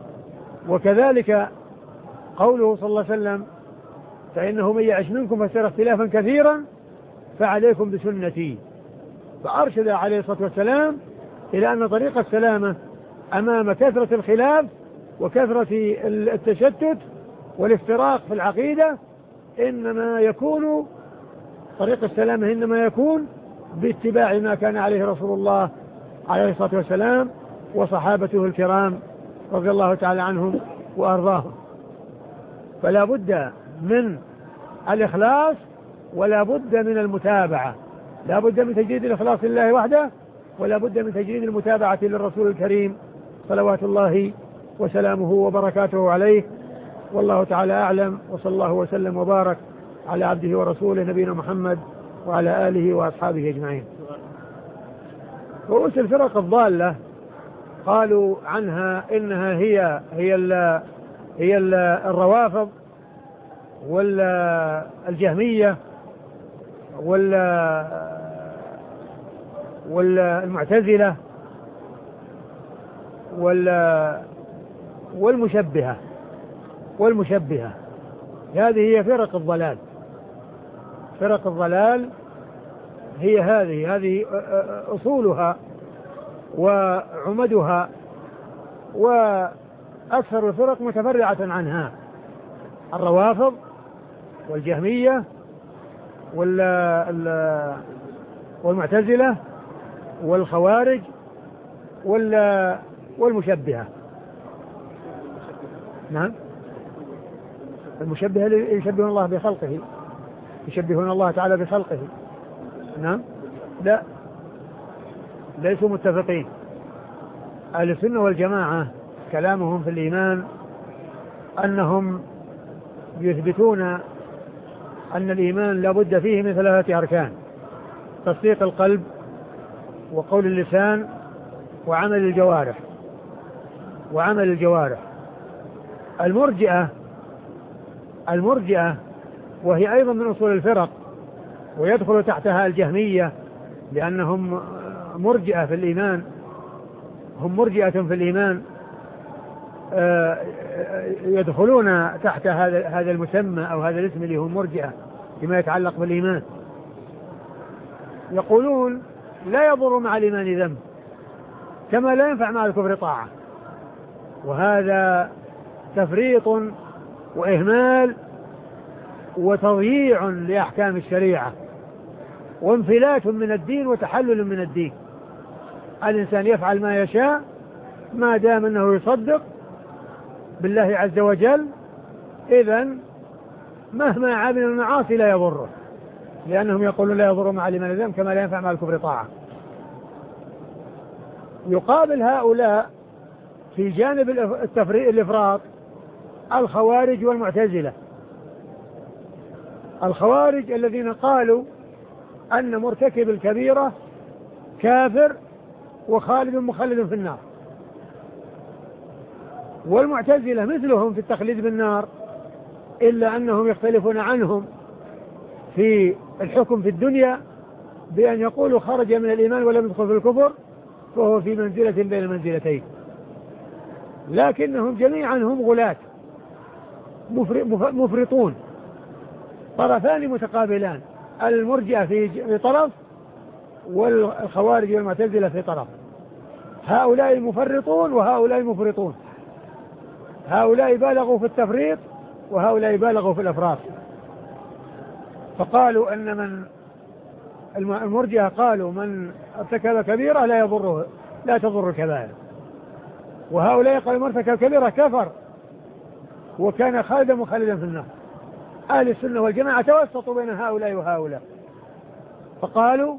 وكذلك قوله صلى الله عليه وسلم فإنه من يعش منكم فسيرى اختلافا كثيرا فعليكم بسنتي. فأرشد عليه الصلاة والسلام إلى أن طريق السلامة أمام كثرة الخلاف وكثرة التشتت والافتراق في العقيدة إنما يكون طريق السلامة إنما يكون باتباع ما كان عليه رسول الله عليه الصلاة والسلام وصحابته الكرام رضي الله تعالى عنهم وأرضاهم. فلا بد من الإخلاص ولا بد من المتابعة، لا بد من تجديد الإخلاص لله وحده ولا بد من تجديد المتابعة للرسول الكريم صلوات الله وسلامه وبركاته عليه. والله تعالى أعلم، وصلى الله وسلم وبارك على عبده ورسوله نبينا محمد وعلى آله وأصحابه أجمعين. رؤوس الفرق الضالة قالوا عنها إنها هي الروافض والجهمية والمعتزلة والمشبهة. هذه هي فرق الضلال. فرق الضلال هي هذه أصولها وعمدها، وأكثر الفرق متفرعة عنها: الروافض والجهمية والمعتزلة والخوارج والمشبهة. نعم، المشبهة يشبهون الله بخلقه، يشبهون الله تعالى بخلقه. نعم، لا، ليسوا متفقين. أهل السنة والجماعة كلامهم في الإيمان أنهم يثبتون أن الإيمان لا بد فيه من 3 أركان: تصديق القلب وقول اللسان وعمل الجوارح. المرجئة وهي أيضا من أصول الفرق، ويدخل تحتها الجهمية لأنهم مرجئة في الإيمان، هم مرجئة في الإيمان، يدخلون تحت هذا المسمى أو هذا الاسم اللي هم مرجئة فيما يتعلق بالإيمان. يقولون لا يضر مع الإيمان ذنب كما لا ينفع مع الكفر طاعة، وهذا تفريط وإهمال وتضييع لأحكام الشريعة وانفلات من الدين وتحلل من الدين. الإنسان يفعل ما يشاء ما دام أنه يصدق بالله عز وجل، إذن مهما عمل المعاصي لا يضره، لأنهم يقولون لا يضر مع الإيمان ذنب كما لا ينفع مع الكفر طاعة. يقابل هؤلاء في جانب الإفراط الخوارج والمعتزلة. الخوارج الذين قالوا أن مرتكب الكبيرة كافر وخالد مخلد في النار، والمعتزلة مثلهم في التخليد بالنار، إلا أنهم يختلفون عنهم في الحكم في الدنيا بأن يقولوا خرج من الإيمان ولم يدخل في الكفر فهو في منزلة بين منزلتين. لكنهم جميعا هم غلاة مفرطون، طرفان متقابلان، المرجئة في طرف والخوارج والمعتزلة في طرف، هؤلاء المفرطون وهؤلاء المفرطون، هؤلاء بالغوا في التفريط وهؤلاء بالغوا في الإفراط. فقالوا أن المرجئة قالوا من ارتكب كبيرة لا تضر الكبائر، وهؤلاء قالوا من ارتكب كبيرة كفر وكان خالدا مخلدا في النار. أهل السنة والجماعة توسطوا بين هؤلاء وهؤلاء، فقالوا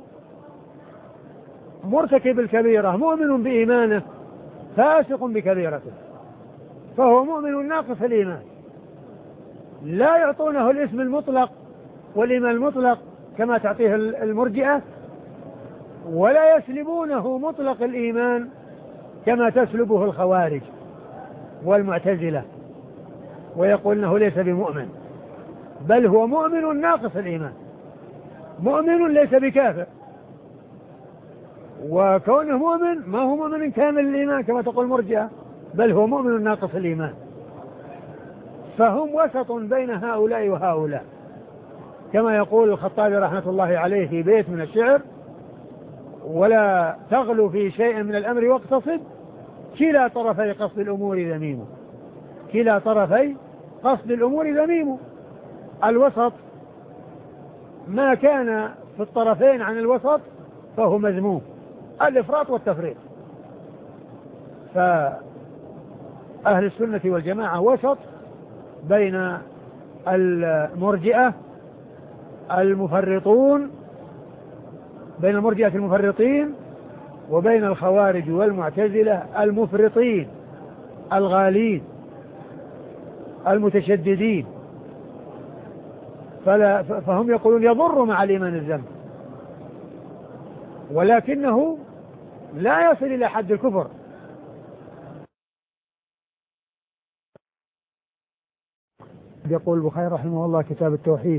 مرتكب الكبيرة مؤمن بإيمانه فاسق بكبيرته، فهو مؤمن ناقص الإيمان، لا يعطونه الاسم المطلق والإيمان المطلق كما تعطيه المرجئة، ولا يسلبونه مطلق الإيمان كما تسلبه الخوارج والمعتزلة، ويقول أنه ليس بمؤمن، بل هو مؤمن ناقص الإيمان، مؤمن ليس بكافر، وكونه مؤمن ما هو مؤمن كامل الإيمان كما تقول المرجئة، بل هو مؤمن ناقص الإيمان. فهم وسط بين هؤلاء وهؤلاء، كما يقول الخطابي رحمة الله عليه في بيت من الشعر: ولا تغلو في شيء من الأمر واقتصد، كلا طرفي قصد الأمور ذميم. كلا طرفي قصد الأمور ذميم، الوسط ما كان في الطرفين عن الوسط فهو مذموم، الإفراط والتفريط. فأهل السنة والجماعة وسط بين المرجئة المفرطون، بين المرجئة المفرطين وبين الخوارج والمعتزلة المفرطين الغالين المتشددين. فهم يقولون يضر مع الإيمان الذنب، ولكنه لا يصل إلى حد الكفر. يقول البخاري رحمه الله: كتاب التوحيد.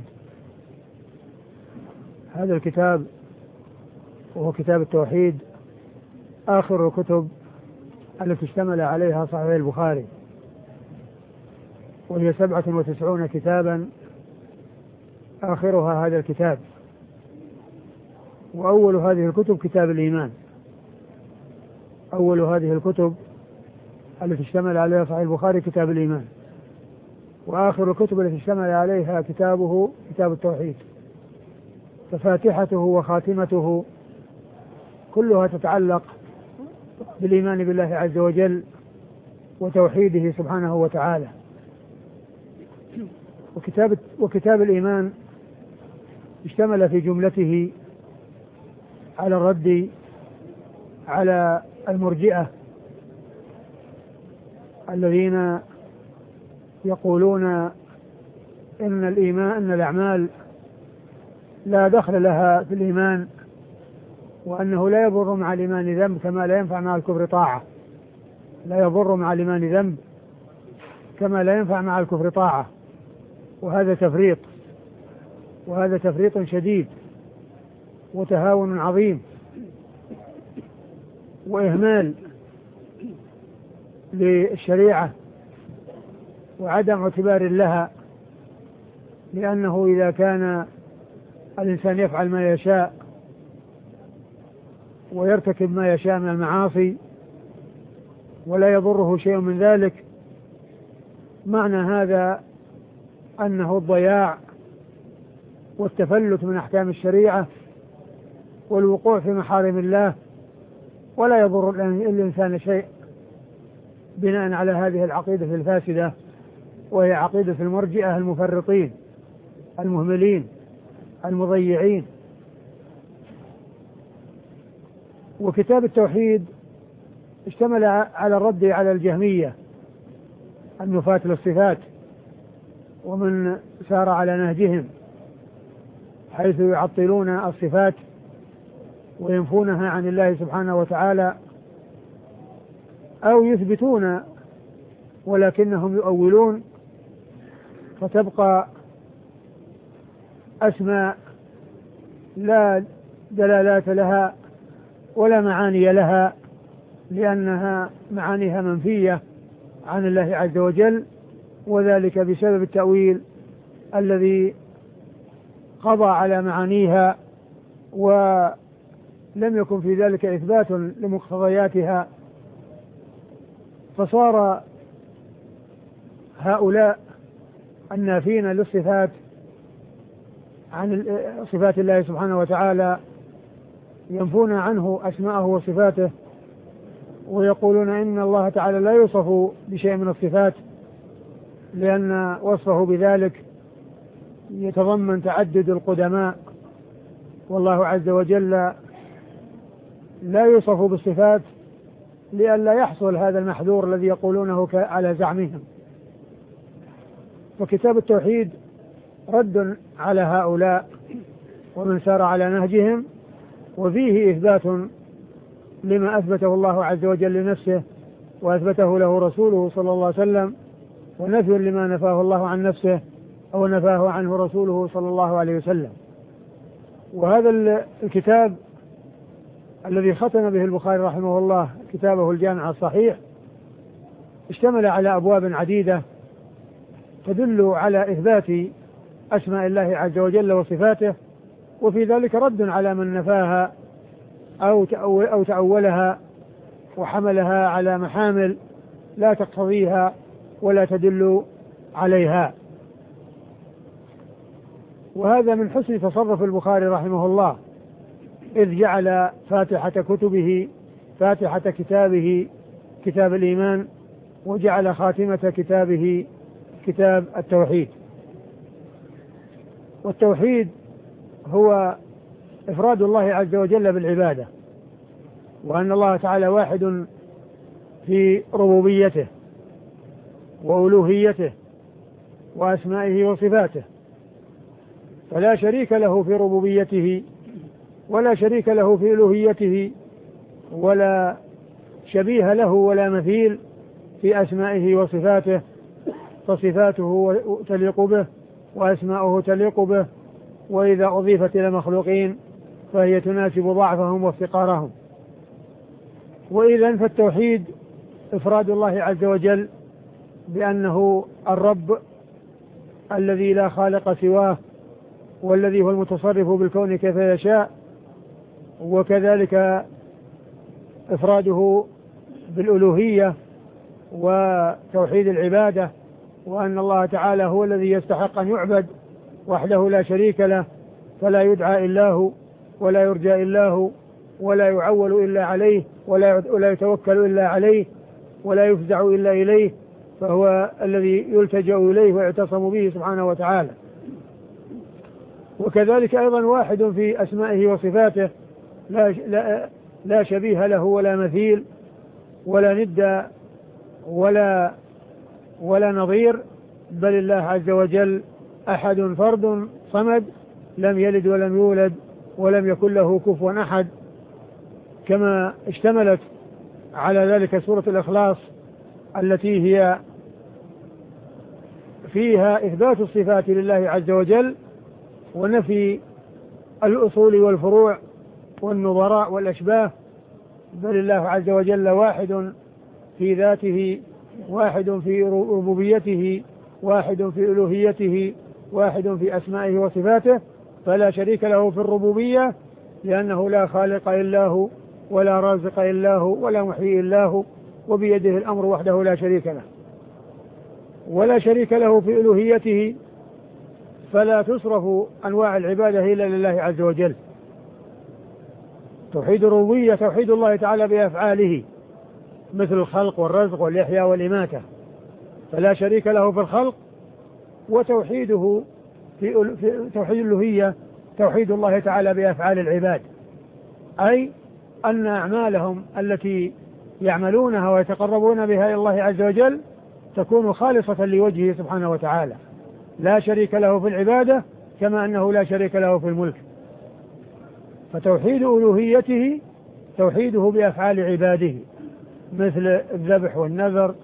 هذا الكتاب وهو كتاب التوحيد آخر الكتب التي اشتمل عليها صحيح البخاري، وهي 97 كتابا، آخرها هذا الكتاب. وأول هذه الكتب كتاب الإيمان، أول هذه الكتب التي اشتمل عليها صحيح البخاري كتاب الإيمان، وآخر الكتب التي اشتمل عليها كتابه كتاب التوحيد. ففاتحته وخاتمته كلها تتعلق بالإيمان بالله عز وجل وتوحيده سبحانه وتعالى. وكتاب الإيمان اشتمل في جملته على الرد على المرجئة الذين يقولون إن الأعمال لا دخل لها في الإيمان، وأنه لا يضر مع الإيمان ذنب كما لا ينفع مع الكفر طاعة، لا يضر مع الإيمان ذنب كما لا ينفع مع الكفر طاعة. وهذا تفريط، وهذا تفريط شديد وتهاون عظيم وإهمال للشريعة وعدم اعتبار لها، لأنه إذا كان الإنسان يفعل ما يشاء ويرتكب ما يشاء من المعاصي ولا يضره شيء من ذلك، معنى هذا أنه الضياع والتفلت من أحكام الشريعة والوقوع في محارم الله، ولا يضر الإنسان شيء، بناء على هذه العقيدة الفاسدة، وهي عقيدة المرجئة المفرطين المهملين المضيعين. وكتاب التوحيد اشتمل على الرد على الجهمية النفاة للصفات، ومن سار على نهجهم حيث يعطلون الصفات وينفونها عن الله سبحانه وتعالى، أو يثبتون ولكنهم يؤولون، فتبقى أسماء لا دلالات لها ولا معاني لها، لأنها معانيها منفية عن الله عز وجل، وذلك بسبب التأويل الذي قضى على معانيها، ولم يكن في ذلك إثبات لمقتضياتها، فصار هؤلاء النافين للصفات عن صفات الله سبحانه وتعالى ينفون عنه أسماءه وصفاته، ويقولون إن الله تعالى لا يوصف بشيء من الصفات لأن وصفه بذلك يتضمن تعدد القدماء، والله عز وجل لا يوصف بالصفات لئلا يحصل هذا المحذور الذي يقولونه على زعمهم. فكتاب التوحيد رد على هؤلاء ومن سار على نهجهم، وفيه إثبات لما أثبته الله عز وجل لنفسه وأثبته له رسوله صلى الله عليه وسلم، ونفي لما نفاه الله عن نفسه أو نفاه عنه رسوله صلى الله عليه وسلم. وهذا الكتاب الذي ختم به البخاري رحمه الله كتابه الجامع الصحيح اشتمل على أبواب عديدة تدل على إثبات أسماء الله عز وجل وصفاته، وفي ذلك رد على من نفاها أو تأولها وحملها على محامل لا تقتضيها ولا تدل عليها. وهذا من حسن تصرف البخاري رحمه الله، إذ جعل فاتحة كتابه كتاب الإيمان، وجعل خاتمة كتابه كتاب التوحيد. والتوحيد هو إفراد الله عز وجل بالعبادة، وأن الله تعالى واحد في ربوبيته وألوهيته وأسمائه وصفاته، فلا شريك له في ربوبيته ولا شريك له في ألوهيته ولا شبيه له ولا مثيل في أسمائه وصفاته، فصفاته تليق به وأسماؤه تليق به، وإذا أضيفت إلى مخلوقين فهي تناسب ضعفهم وافتقارهم. وإذا فالتوحيد إفراد الله عز وجل بأنه الرب الذي لا خالق سواه، والذي هو المتصرف بالكون كيف يشاء، وكذلك إفراده بالألوهية وتوحيد العبادة، وأن الله تعالى هو الذي يستحق أن يعبد وحده لا شريك له، فلا يدعى إلا هو ولا يرجى إلا هو ولا يعول إلا عليه ولا يتوكل إلا عليه ولا يفزع إلا إليه، فهو الذي يلتجأ إليه ويعتصم به سبحانه وتعالى. وكذلك أيضا واحد في أسمائه وصفاته، لا شبيه له ولا مثيل ولا ند ولا نظير، بل الله عز وجل أحد فرد صمد لم يلد ولم يولد ولم يكن له كفوا أحد، كما اشتملت على ذلك سورة الإخلاص التي هي فيها إثبات الصفات لله عز وجل ونفي الأصول والفروع والنظراء والأشباه، بل الله عز وجل واحد في ذاته، واحد في ربوبيته، واحد في ألوهيته، واحد في أسمائه وصفاته، فلا شريك له في الربوبية لأنه لا خالق إلا هو ولا رازق إلا هو ولا محيي إلا هو، وبيده الأمر وحده لا شريك له. ولا شريك له في ألوهيته، فلا تصرف أنواع العبادة إلا لله عز وجل. توحيد الربوبية توحيد الله تعالى بأفعاله مثل الخلق والرزق والإحياء والإماتة، فلا شريك له في الخلق. وتوحيده في توحيد الألوهية توحيد الله تعالى بأفعال العباد، أي أن أعمالهم التي يعملونها ويتقربون بها إلى الله عز وجل تكون خالصة لوجهه سبحانه وتعالى، لا شريك له في العبادة كما أنه لا شريك له في الملك. فتوحيد ألوهيته توحيده بأفعال عباده مثل الذبح والنذر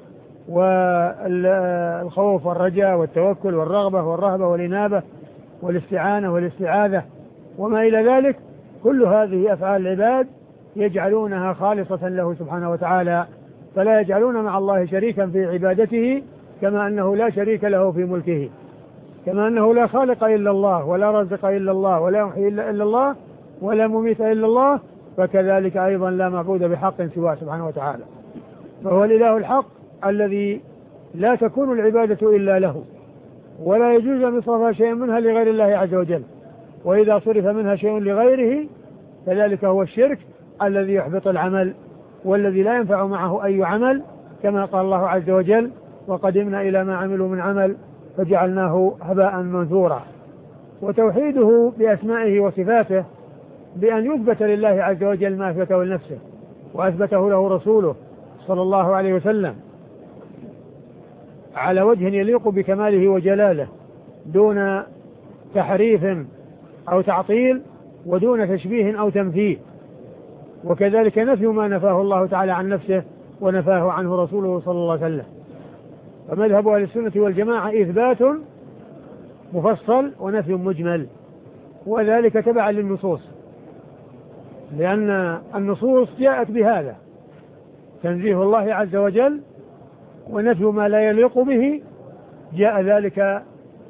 والخوف والرجاء والتوكل والرغبة والرهبة والإنابة والاستعانة والاستعاذة وما إلى ذلك، كل هذه أفعال العباد يجعلونها خالصة له سبحانه وتعالى فلا يجعلون مع الله شريكا في عبادته، كما أنه لا شريك له في ملكه، كما أنه لا خالق إلا الله، ولا رازق إلا الله، ولا محيي إلا الله، ولا مميت إلا الله، فكذلك أيضا لا معبود بحق سواه سبحانه وتعالى. فهو الإله الحق الذي لا تكون العبادة إلا له، ولا يجوز أن يصرف شيء منها لغير الله عز وجل، وإذا صرف منها شيء لغيره فذلك هو الشرك الذي يحبط العمل، والذي لا ينفع معه أي عمل، كما قال الله عز وجل: وقدمنا إلى ما عملوا من عمل فجعلناه هباء منثورا. وتوحيده بأسمائه وصفاته بأن يثبت لله عز وجل ما أثبته لنفسه وأثبته له رسوله صلى الله عليه وسلم على وجه يليق بكماله وجلاله، دون تحريف أو تعطيل، ودون تشبيه أو تمثيل. وكذلك نفي ما نفاه الله تعالى عن نفسه ونفاه عنه رسوله صلى الله عليه وسلم. فمذهب أهل السنة والجماعة إثبات مفصل ونفي مجمل، وذلك تبعا للنصوص، لأن النصوص جاءت بهذا: تنزيه الله عز وجل ونفي ما لا يليق به، جاء ذلك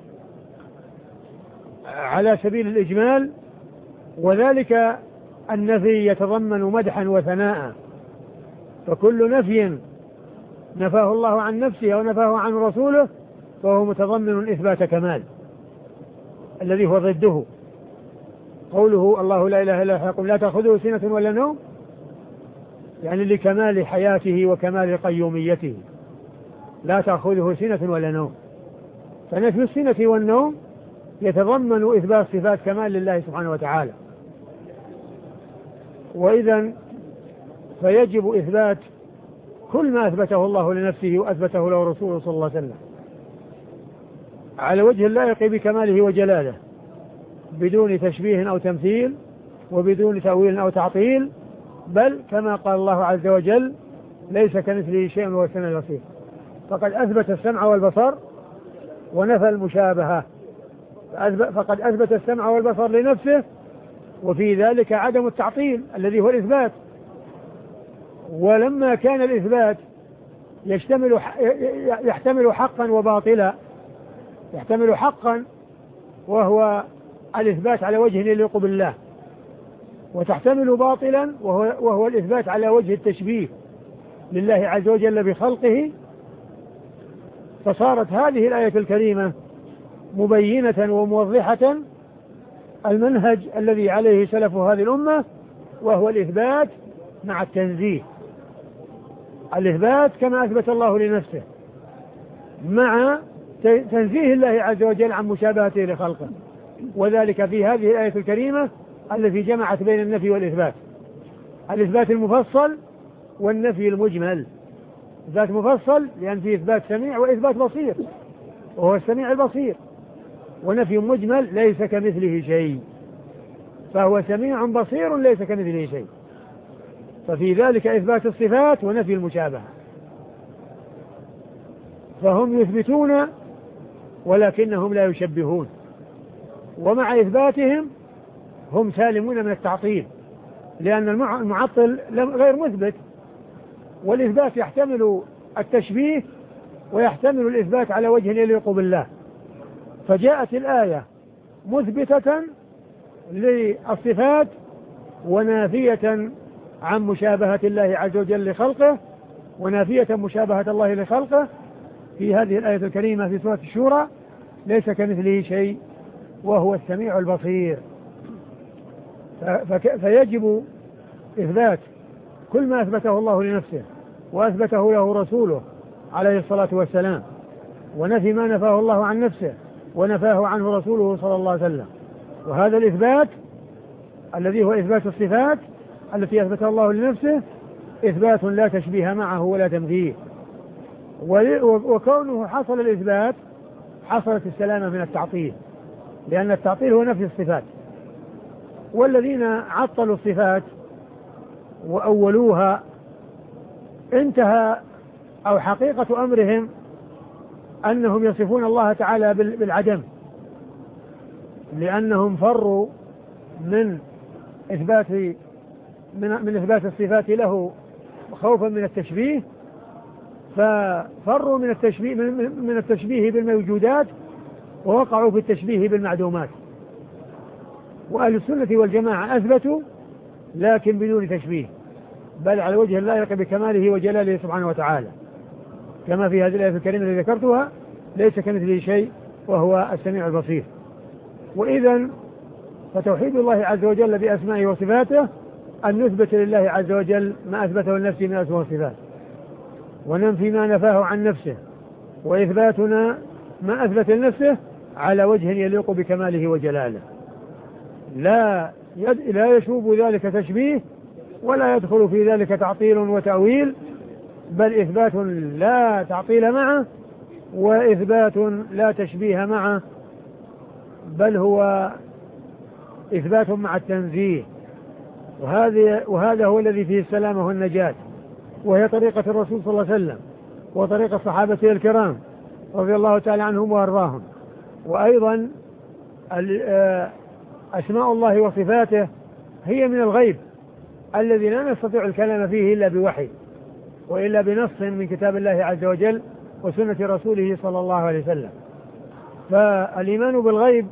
على سبيل الإجمال، وذلك النفي يتضمن مدحا وثناء، فكل نفي نفاه الله عن نفسه أو نفاه عن رسوله فهو متضمن إثبات كمال الذي هو ضده. قوله الله لا إله إلا هو يقول لا تأخذه سنة ولا نوم، يعني لكمال حياته وكمال قيوميته، لا تأخذه سنة ولا نوم. فنفي السنة والنوم يتضمن إثبات صفات كمال لله سبحانه وتعالى. وإذن فيجب إثبات كل ما أثبته الله لنفسه وأثبته له رسوله صلى الله عليه وسلم على وجه اللائق بكماله وجلاله، بدون تشبيه أو تمثيل، وبدون تأويل أو تعطيل، بل كما قال الله عز وجل: ليس كمثله شيء وهو السميع البصير. فقد أثبت السمع والبصر ونفى المشابهة، فقد أثبت السمع والبصر لنفسه، وفي ذلك عدم التعطيل الذي هو الإثبات. ولما كان الإثبات يحتمل حقا وباطلا، يحتمل حقا وهو الإثبات على وجه يليق بالله، وتحتمل باطلا وهو الإثبات على وجه التشبيه لله عز وجل بخلقه، فصارت هذه الآية الكريمة مبينة وموضحة المنهج الذي عليه سلف هذه الأمة، وهو الإثبات مع التنزيه. الإثبات كما أثبت الله لنفسه مع تنزيه الله عز وجل عن مشابهته لخلقه، وذلك في هذه الآية الكريمة التي جمعت بين النفي والإثبات: الإثبات المفصل والنفي المجمل. إثبات مفصل لأن فيه إثبات سميع وإثبات بصير وهو السميع البصير، ونفي مجمل ليس كمثله شيء، فهو سميع بصير ليس كمثله شيء. ففي ذلك إثبات الصفات ونفي المشابهة. فهم يثبتون ولكنهم لا يشبهون، ومع إثباتهم هم سالمون من التعطيل، لأن المعطل غير مثبت، والإثبات يحتمل التشبيه ويحتمل الإثبات على وجه يليق بالله. فجاءت الآية مثبتة للصفات ونافية عن مشابهة الله عز وجل لخلقه، ونافية مشابهة الله لخلقه في هذه الآية الكريمة في سورة الشورى: ليس كمثله شيء وهو السميع البصير. فيجب إثبات كل ما أثبته الله لنفسه وأثبته له رسوله عليه الصلاة والسلام، ونفي ما نفاه الله عن نفسه ونفاه عنه رسوله صلى الله عليه وسلم. وهذا الإثبات الذي هو إثبات الصفات التي أثبتها الله لنفسه إثبات لا تشبيه معه ولا تمثيل. وكونه حصل الإثبات حصلت السلامة من التعطيل، لأن التعطيل هو نفي الصفات. والذين عطلوا الصفات وأولوها انتهى أو حقيقة أمرهم أنهم يصفون الله تعالى بالعدم، لأنهم فروا من إثبات الصفات له خوفا من التشبيه، ففروا من التشبيه بالموجودات ووقعوا في التشبيه بالمعدومات. وأهل السنة والجماعة أثبتوا لكن بدون تشبيه، بل على وجه اللائق بكماله وجلاله سبحانه وتعالى، كما في هذه الآية الكريمة التي ذكرتها: ليس كمثله شيء وهو السميع البصير. وإذا فتوحيد الله عز وجل بأسمائه وصفاته أن نثبت لله عز وجل ما أثبته لنفسه من أسماء وصفات، وننفي ما نفاه عن نفسه، وإثباتنا ما أثبت لنفسه على وجه يليق بكماله وجلاله، لا يشوب ذلك تشبيه ولا يدخل في ذلك تعطيل وتأويل، بل إثبات لا تعطيل معه وإثبات لا تشبيه معه، بل هو إثبات مع التنزيه. وهذا هو الذي فيه السلامة والنجاة، وهي طريقة الرسول صلى الله عليه وسلم وطريقة صحابته الكرام رضي الله تعالى عنهم وأرضاهم. وأيضا أسماء الله وصفاته هي من الغيب الذي لا نستطيع الكلام فيه إلا بوحي وإلا بنص من كتاب الله عز وجل وسنة رسوله صلى الله عليه وسلم. فالإيمان بالغيب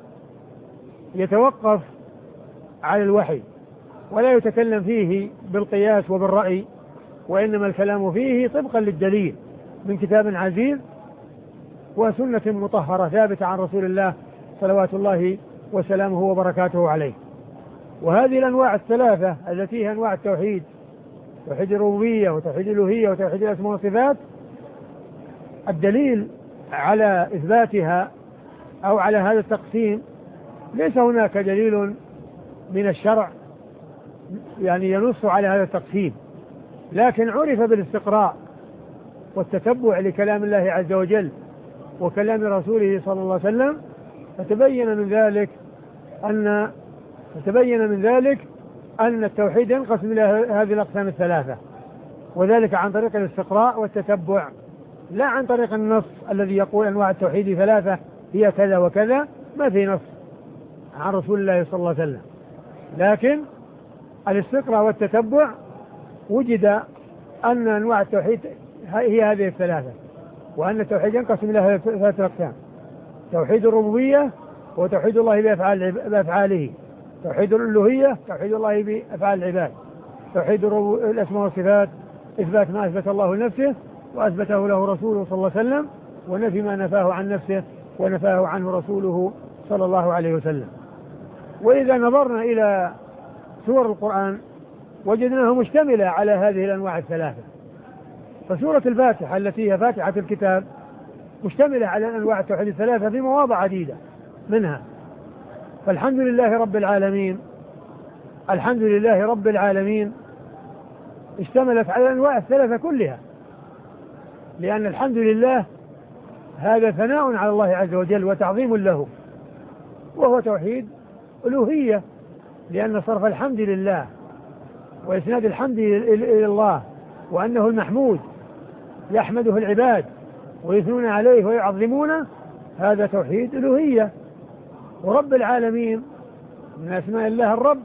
يتوقف على الوحي ولا يتكلم فيه بالقياس وبالرأي، وإنما الكلام فيه طبقا للدليل من كتاب عزيز وسنة مطهرة ثابتة عن رسول الله صلوات الله وسلامه وبركاته عليه. وهذه الأنواع الثلاثة التي هي أنواع التوحيد: توحيد الربوبية وتوحيد الألوهية وتوحيد الأسماء والصفات، الدليل على إثباتها أو على هذا التقسيم ليس هناك دليل من الشرع يعني ينص على هذا التقسيم، لكن عرف بالاستقراء والتتبع لكلام الله عز وجل وكلام رسوله صلى الله عليه وسلم، فتبين من ذلك أن التوحيد ينقسم إلى هذه الأقسام الثلاثة، وذلك عن طريق الاستقراء والتتبع، لا عن طريق النص الذي يقول أنواع التوحيد ثلاثة هي كذا وكذا، ما في نص عن رسول الله صلى الله عليه وسلم. لكن الاستقراء والتتبع وجد أن أنواع التوحيد هي هذه الثلاثة، وأن التوحيد ينقسم إلى ثلاثة أقسام: توحيد الربوبية وتوحيد الله بأفعاله، توحيد الألوهية توحيد الله بأفعال العباد، توحيد الأسماء والصفات إثبات ما أثبت الله لنفسه وأثبته له رسوله صلى الله عليه وسلم، ونفي ما نفاه عن نفسه ونفاه عنه رسوله صلى الله عليه وسلم. وإذا نظرنا إلى سور القرآن وجدناها مشتملة على هذه الأنواع الثلاثة. فسورة الفاتحة التي هي فاتحة الكتاب مشتملة على أنواع التوحيد الثلاثة في مواضع عديدة منها. فالحمد لله رب العالمين، الحمد لله رب العالمين اشتملت على الأنواع الثلاثة كلها، لأن الحمد لله هذا ثناء على الله عز وجل وتعظيم له، وهو توحيد ألوهية، لأن صرف الحمد لله وإسناد الحمد إلى الله وأنه المحمود يحمده العباد ويثنون عليه ويعظمونه، هذا توحيد ألوهية. ورب العالمين من أسماء الله الرب،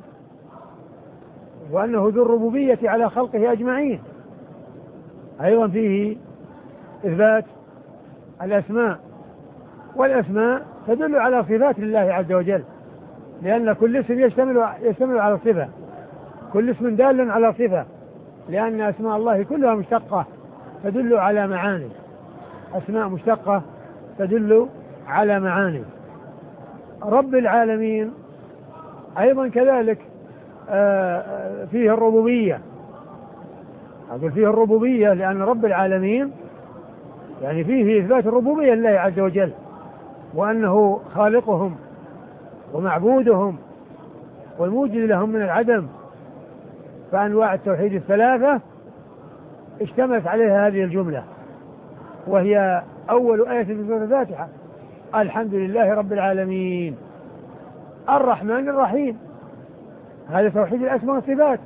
وأنه ذو الربوبية على خلقه أجمعين، أيضا فيه إثبات الأسماء، والأسماء تدل على صفات الله عز وجل، لأن كل اسم يشتمل على صفة، كل اسم دال على صفة، لأن أسماء الله كلها مشتقة تدل على معاني، أسماء مشتقة تدل على معاني. رب العالمين أيضا كذلك فيه الربوبية، أقول فيه الربوبية لأن رب العالمين يعني فيه إثبات الربوبية لله عز وجل، وأنه خالقهم ومعبودهم والموجد لهم من العدم. فأنواع التوحيد الثلاثة اشتملت عليها هذه الجملة، وهي أول آية في سورة الفاتحة: الحمد لله رب العالمين الرحمن الرحيم. هذا توحيد الأسماء والصفات،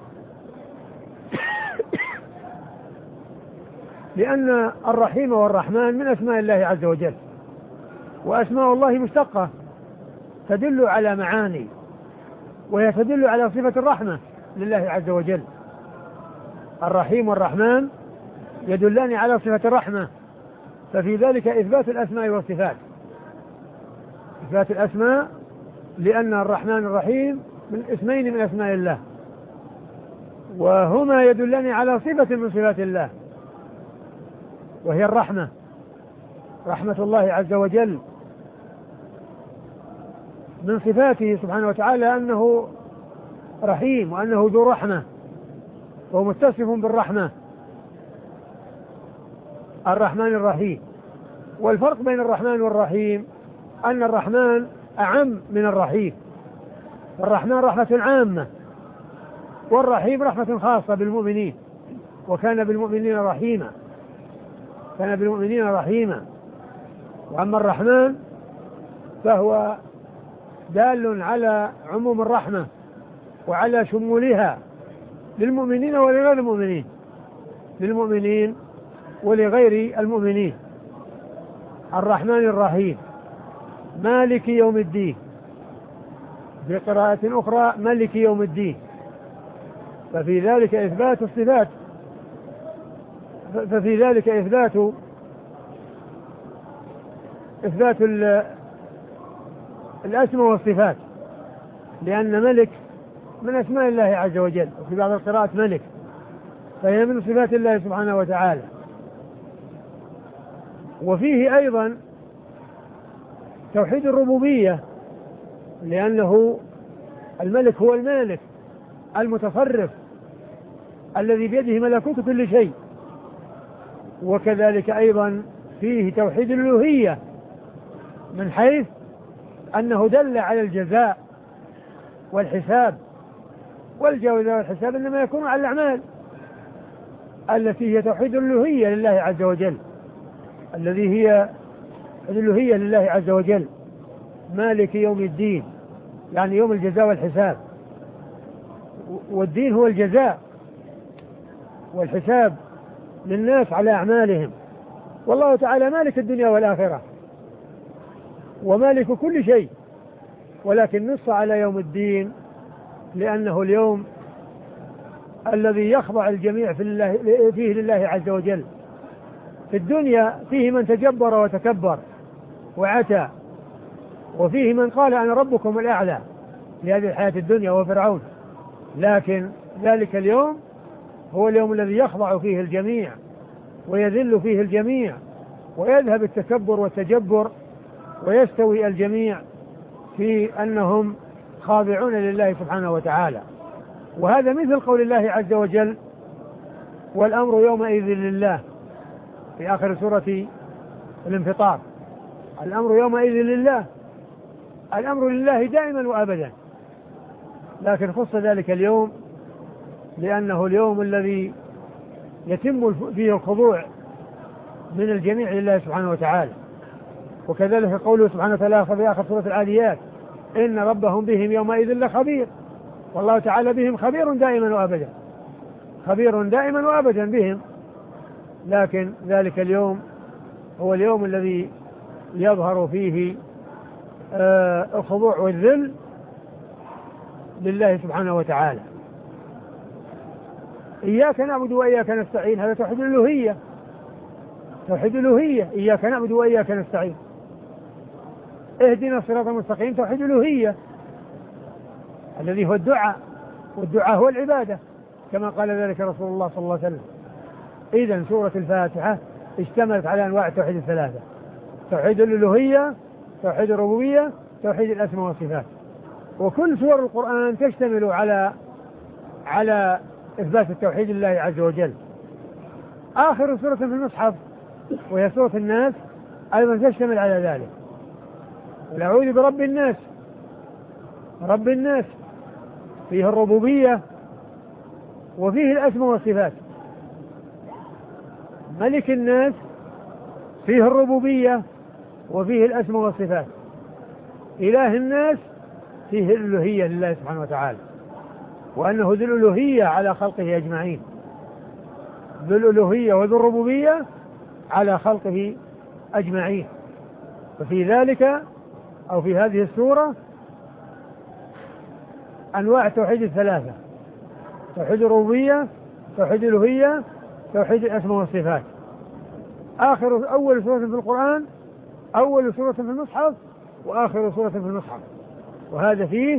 لأن الرحيم والرحمن من أسماء الله عز وجل، وأسماء الله مشتقة تدل على معاني، وهي تدل على صفة الرحمة لله عز وجل. الرحيم والرحمن يدلان على صفة الرحمة، ففي ذلك إثبات الأسماء والصفات، إثبات الأسماء، لأن الرحمن الرحيم من اسمين من أسماء الله، وهما يدلان على صفة من صفات الله، وهي الرحمة، رحمة الله عز وجل. من صفاته سبحانه وتعالى أنه رحيم، وأنه ذو رحمة، وهو متصف بالرحمة، الرحمن الرحيم. والفرق بين الرحمن والرحيم أن الرحمن أعم من الرحيم، الرحمن رحمة عامة، والرحيم رحمة خاصة بالمؤمنين، وكان بالمؤمنين رحيما، كان بالمؤمنين رحيما. وأما الرحمن فهو دال على عموم الرحمة وعلى شمولها للمؤمنين ولغير المؤمنين، للمؤمنين ولغير المؤمنين. الرحمن الرحيم مالك يوم الدين، في قراءة أخرى ملك يوم الدين، ففي ذلك إثبات الصفات، ففي ذلك إثبات الأسماء والصفات، لأن ملك من أسماء الله عز وجل، وفي بعض القراءات ملك، فهي من صفات الله سبحانه وتعالى. وفيه أيضا توحيد الربوبية، لأنه الملك هو المالك المتصرف الذي بيده ملكوت كل شيء. وكذلك أيضا فيه توحيد الألوهية، من حيث أنه دل على الجزاء والحساب، والجزاء والحساب إنما يكون على الأعمال التي هي توحيد الألوهية لله عز وجل، الذي هي الألوهية لله عز وجل، مالك يوم الدين، يعني يوم الجزاء والحساب، والدين هو الجزاء والحساب للناس على أعمالهم. والله تعالى مالك الدنيا والآخرة ومالك كل شيء، ولكن نص على يوم الدين لأنه اليوم الذي يخضع الجميع فيه لله عز وجل. في الدنيا فيه من تجبر وتكبر وعتى، وفيه من قال أنا ربكم الأعلى لهذه الحياة الدنيا وفرعون، لكن ذلك اليوم هو اليوم الذي يخضع فيه الجميع ويذل فيه الجميع ويذهب التكبر والتجبر، ويستوي الجميع في أنهم خاضعون لله سبحانه وتعالى. وهذا مثل قول الله عز وجل والأمر يومئذ لله في آخر سورة الانفطار، الأمر يومئذ لله، الأمر لله دائما وأبدا، لكن خص ذلك اليوم لأنه اليوم الذي يتم فيه الخضوع من الجميع لله سبحانه وتعالى. وكذلك قوله سبحانه وتعالى في آخر سورة العاديات إن ربهم بهم يومئذ لخبير، والله تعالى بهم خبير دائما وأبدا، خبير دائما وأبدا بهم، لكن ذلك اليوم هو اليوم الذي يظهر فيه الخضوع والذل لله سبحانه وتعالى. إياك نعبد وإياك نستعين، هذا توحيد الألوهية، توحيد الألوهية، إياك نعبد وإياك نستعين. اهدنا الصراط المستقيم، توحيد الألوهية الذي هو الدعاء، والدعاء هو العبادة كما قال ذلك رسول الله صلى الله عليه وسلم. إذن سورة الفاتحة اشتملت على أنواع التوحيد الثلاثة: توحيد الألوهية، توحيد الربوبية، توحيد الأسماء والصفات. وكل سور القرآن تشتمل على إثبات التوحيد لله عز وجل. آخر سورة في المصحف وهي سورة الناس أيضا تشتمل على ذلك: قل أعوذ برب الناس، رب الناس فيه الربوبية وفيه الأسماء والصفات. ملك الناس فيه الربوبية وفيه الأسماء والصفات. إله الناس فيه الألوهية لله سبحانه وتعالى، وأنه ذو الألوهية على خلقه أجمعين، ذو الألوهية وذو الربوبية على خلقه أجمعين. ففي ذلك أو في هذه السورة أنواع التوحيد الثلاثة: توحيد الربوبية، توحيد الألوهية، توحيد الأسماء والصفات. أول سورة في القرآن، أول سورة في المصحف، وآخر سورة في المصحف. وهذا فيه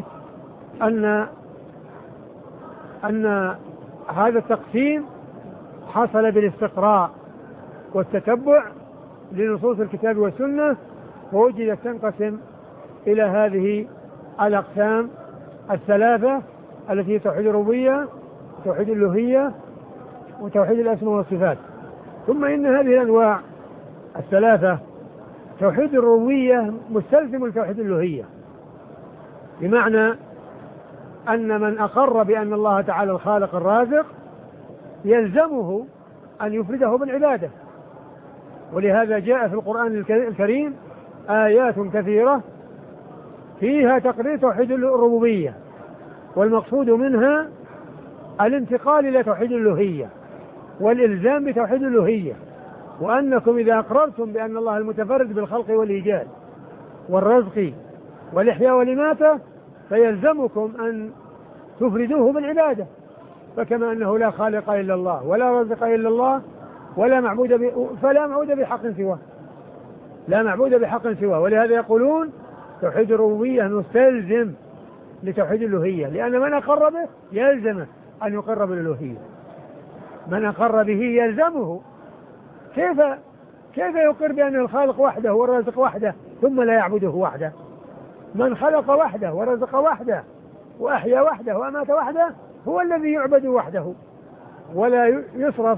أن هذا التقسيم حصل بالاستقراء والتتبع لنصوص الكتاب والسنة، ووجدت تنقسم إلى هذه الأقسام الثلاثة التي هي توحيد الربوبية وتوحيد الألوهية وتوحيد الأسماء والصفات. ثم إن هذه الأنواع الثلاثة توحيد الربوبية مستلزم لتوحيد الألوهية، بمعنى أن من أقر بأن الله تعالى الخالق الرازق يلزمه أن يفرده بالعبادة. ولهذا جاء في القرآن الكريم آيات كثيرة فيها تقرير توحيد الربوبية، والمقصود منها الانتقال إلى توحيد الألوهية والإلزام بتوحيد الألوهية، وأنكم إذا أقررتم بأن الله المتفرد بالخلق والإيجاد والرزق والإحياء والإماتة فيلزمكم أن تفردوه بالعبادة، فكما أنه لا خالق إلا الله ولا رازق إلا الله ولا معبود فلا معبود بحق سواه، لا معبود بحق سواه. ولهذا يقولون توحيد الربوبية مستلزم لتوحيد الألوهية، لأن من أقر به يلزمه أن يقر بالألوهية، من أقر به يلزمه. كيف يقر بأن الخالق وحده والرازق وحده ثم لا يعبده وحده؟ من خلق وحده ورزق وحده وأحيا وحده وأمات وحده هو الذي يعبد وحده، ولا يصرف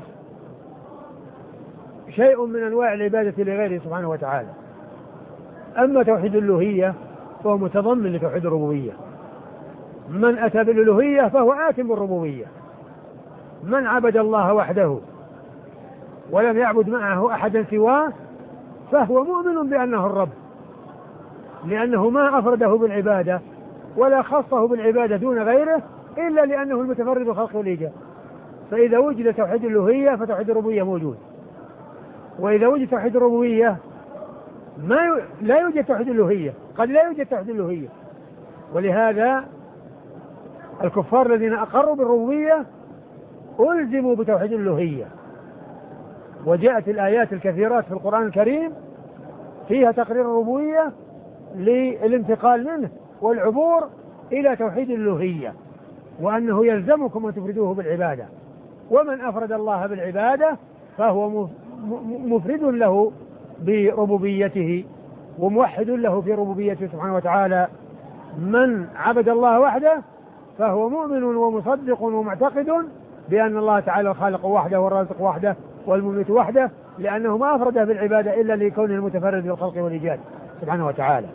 شيء من أنواع العبادة لغيره سبحانه وتعالى. أما توحيد الألوهية فهو متضمن لتوحيد الربوبية، من أتى بالألوهية فهو آت بالربوبية. من عبد الله وحده ولم يعبد معه أحدا سواه فهو مؤمن بأنه الرب، لأنه ما أفرده بالعبادة ولا خصه بالعبادة دون غيره إلا لأنه المتفرد بالخلق والإيجاد. فإذا وجد توحيد الألوهية فتوحيد الربوبية موجود، وإذا وجد توحيد الربوبية لا يوجد توحيد الألوهية، قد لا يوجد توحيد الألوهية. ولهذا الكفار الذين أقروا بالربوبية ألزموا بتوحيد الألوهية، وجاءت الآيات الكثيرات في القرآن الكريم فيها تقرير الربوبية للانتقال منه والعبور إلى توحيد الألوهية، وأنه يلزمكم أن تفردوه بالعبادة. ومن أفرد الله بالعبادة فهو مفرد له بربوبيته وموحد له في ربوبيته سبحانه وتعالى. من عبد الله وحده فهو مؤمن ومصدق ومعتقد بأن الله تعالى الخالق وحده والرازق وحده والمميت وحده، لأنه ما أفرده بالعبادة إلا لكونه المتفرد بالخلق والإيجاد سبحانه وتعالى.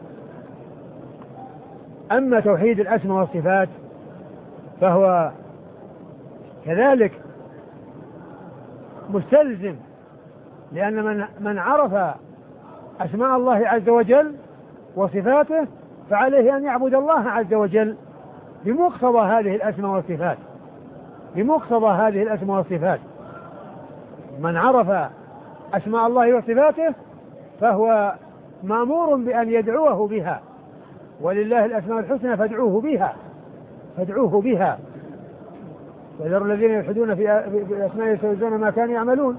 أما توحيد الأسماء والصفات فهو كذلك مستلزم، لأن من عرف أسماء الله عز وجل وصفاته فعليه أن يعبد الله عز وجل بمقتضى هذه الأسماء والصفات، بمقتضى هذه الأسماء والصفات. من عرف أسماء الله وصفاته فهو مأمور بأن يدعوه بها، ولله الأسماء الحسنى فادعوه بها وذروا الذين يلحدون في أسماء يستوزون ما كانوا يعملون.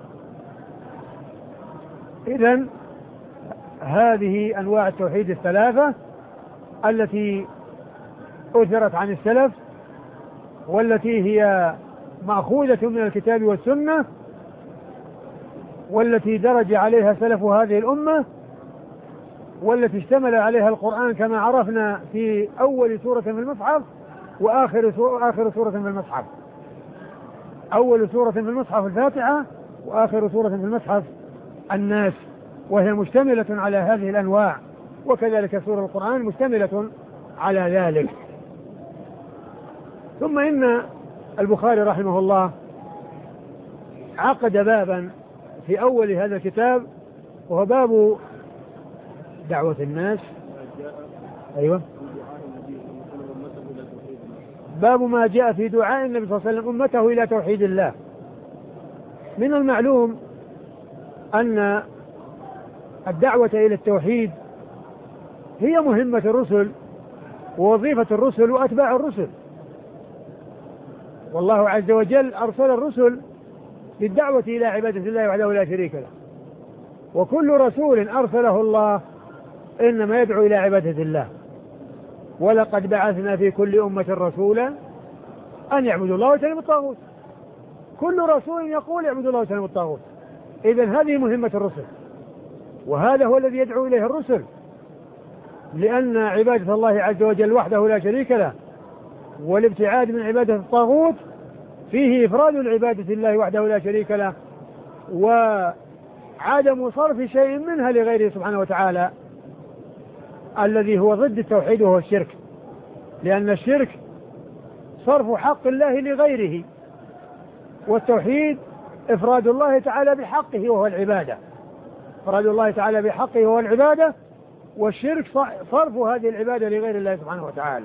إذن هذه أنواع التوحيد الثلاثة التي أثرت عن السلف، والتي هي مأخوذة من الكتاب والسنة، والتي درج عليها سلف هذه الأمة، والتي اشتمل عليها القرآن كما عرفنا في أول سورة في المصحف وآخر سورة في المصحف. أول سورة في المصحف الفاتحة، وآخر سورة في المصحف الناس، وهي مشتملة على هذه الأنواع، وكذلك سورة القرآن مشتملة على ذلك. ثم إن البخاري رحمه الله عقد بابا في أول هذا الكتاب، وهو باب دعوة الناس. أيوة، باب ما جاء في دعاء النبي صلى الله عليه وسلم أمته إلى توحيد الله. من المعلوم أن الدعوة إلى التوحيد هي مهمة الرسل ووظيفة الرسل وأتباع الرسل، والله عز وجل أرسل الرسل بالدعوة إلى عبادة الله وحده لا شريك له. وكل رسول أرسله الله إنما يدعو إلى عبادة الله. ولقد بعثنا في كل أمة رسولا أن يعبدوا الله واجتنبوا الطاغوت. كل رسول يقول اعبدوا الله واجتنبوا الطاغوت. إذن هذه مهمة الرسل، وهذا هو الذي يدعو إليه الرسل، لأن عبادة الله عز وجل وحده لا شريك له والابتعاد من عبادة الطاغوت فيه إفراد العبادة لله وحده لا شريك له، وعدم صرف شيء منها لغيره سبحانه وتعالى، الذي هو ضد التوحيد وهو الشرك. لأن الشرك صرف حق الله لغيره، والتوحيد إفراد الله تعالى بحقه وهو العبادة. إفراد الله تعالى بحقه وهو العبادة، والشرك صرف هذه العبادة لغير الله سبحانه وتعالى.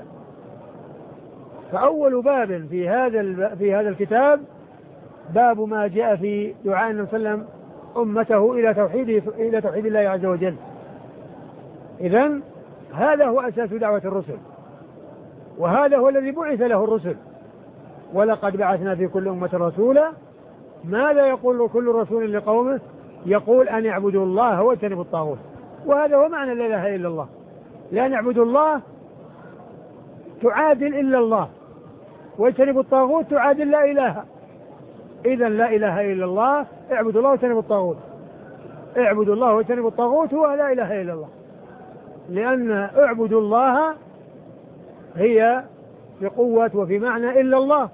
فأول باب في هذا الكتاب باب ما جاء في دعاء النبي صلى الله عليه وسلم أمته إلى توحيد الله عز وجل. إذن هذا هو أساس دعوة الرسل، وهذا هو الذي بعث له الرسل. ولقد بعثنا في كل أمة رسولا. ماذا يقول كل رسول لقومه؟ يقول أن يعبدوا الله واجتنبوا الطاغوت. وهذا هو معنى لا إله إلا الله. لا نعبد الله تعادل إلا الله، واجتنبوا الطاغوت تعادل لا إله. إذن لا إله إلا الله، اعبدوا الله واجتنبوا الطاغوت. اعبدوا الله واجتنبوا الطاغوت هو لا إله إلا الله، لأن اعبدوا الله هي في قوة وفي معنى إلا الله،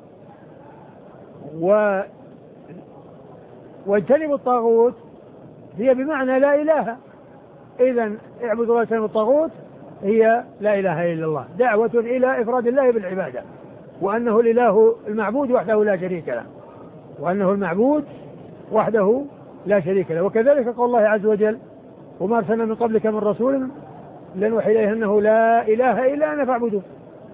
واجتنبوا الطاغوت هي بمعنى لا إله. إذن اعبدوا الله واجتنبوا الطاغوت هي لا إله إلا الله، دعوة إلى إفراد الله بالعبادة، وأنه الإله المعبود وحده لا شريك له، وأنه المعبود وحده لا شريك له. وكذلك قول الله عز وجل: وما أرسلنا من قبلك من رسول إلا نوحي إليه أنه لا إله إلا أنا فاعبدوه.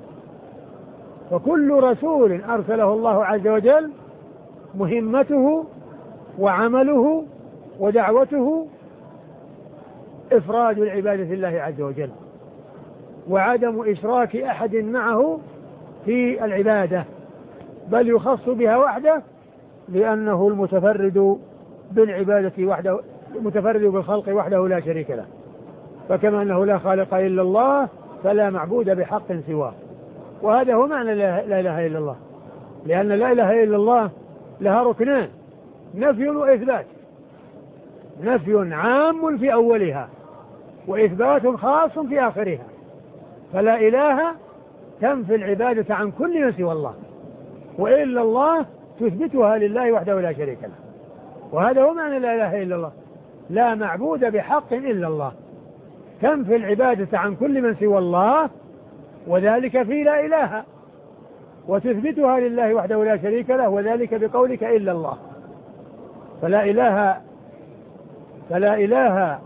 فكل رسول أرسله الله عز وجل مهمته وعمله ودعوته إفراد العبادة لله عز وجل، وعدم إشراك أحد معه في العبادة، بل يخص بها وحده، لأنه المتفرد بالعبادة وحده، المتفرد بالخلق وحده لا شريك له. فكما أنه لا خالق إلا الله فلا معبود بحق سواه. وهذا هو معنى لا إله إلا الله، لأن لا إله إلا الله لها ركنان: نفي وإثبات. نفي عام في أولها، وإثبات خاص في آخرها. فلا إله تنفي العبادة عن كل من سوى الله، وإلا الله تثبتها لله وحده لا شريك له. وهذا هو معنى لا إله إلا الله: لا معبود بحق إلا الله. تنفي العبادة عن كل من سوى الله، وذلك في لا إله، وتثبتها لله وحده لا شريك له، وذلك بقولك إلا الله. فلا إله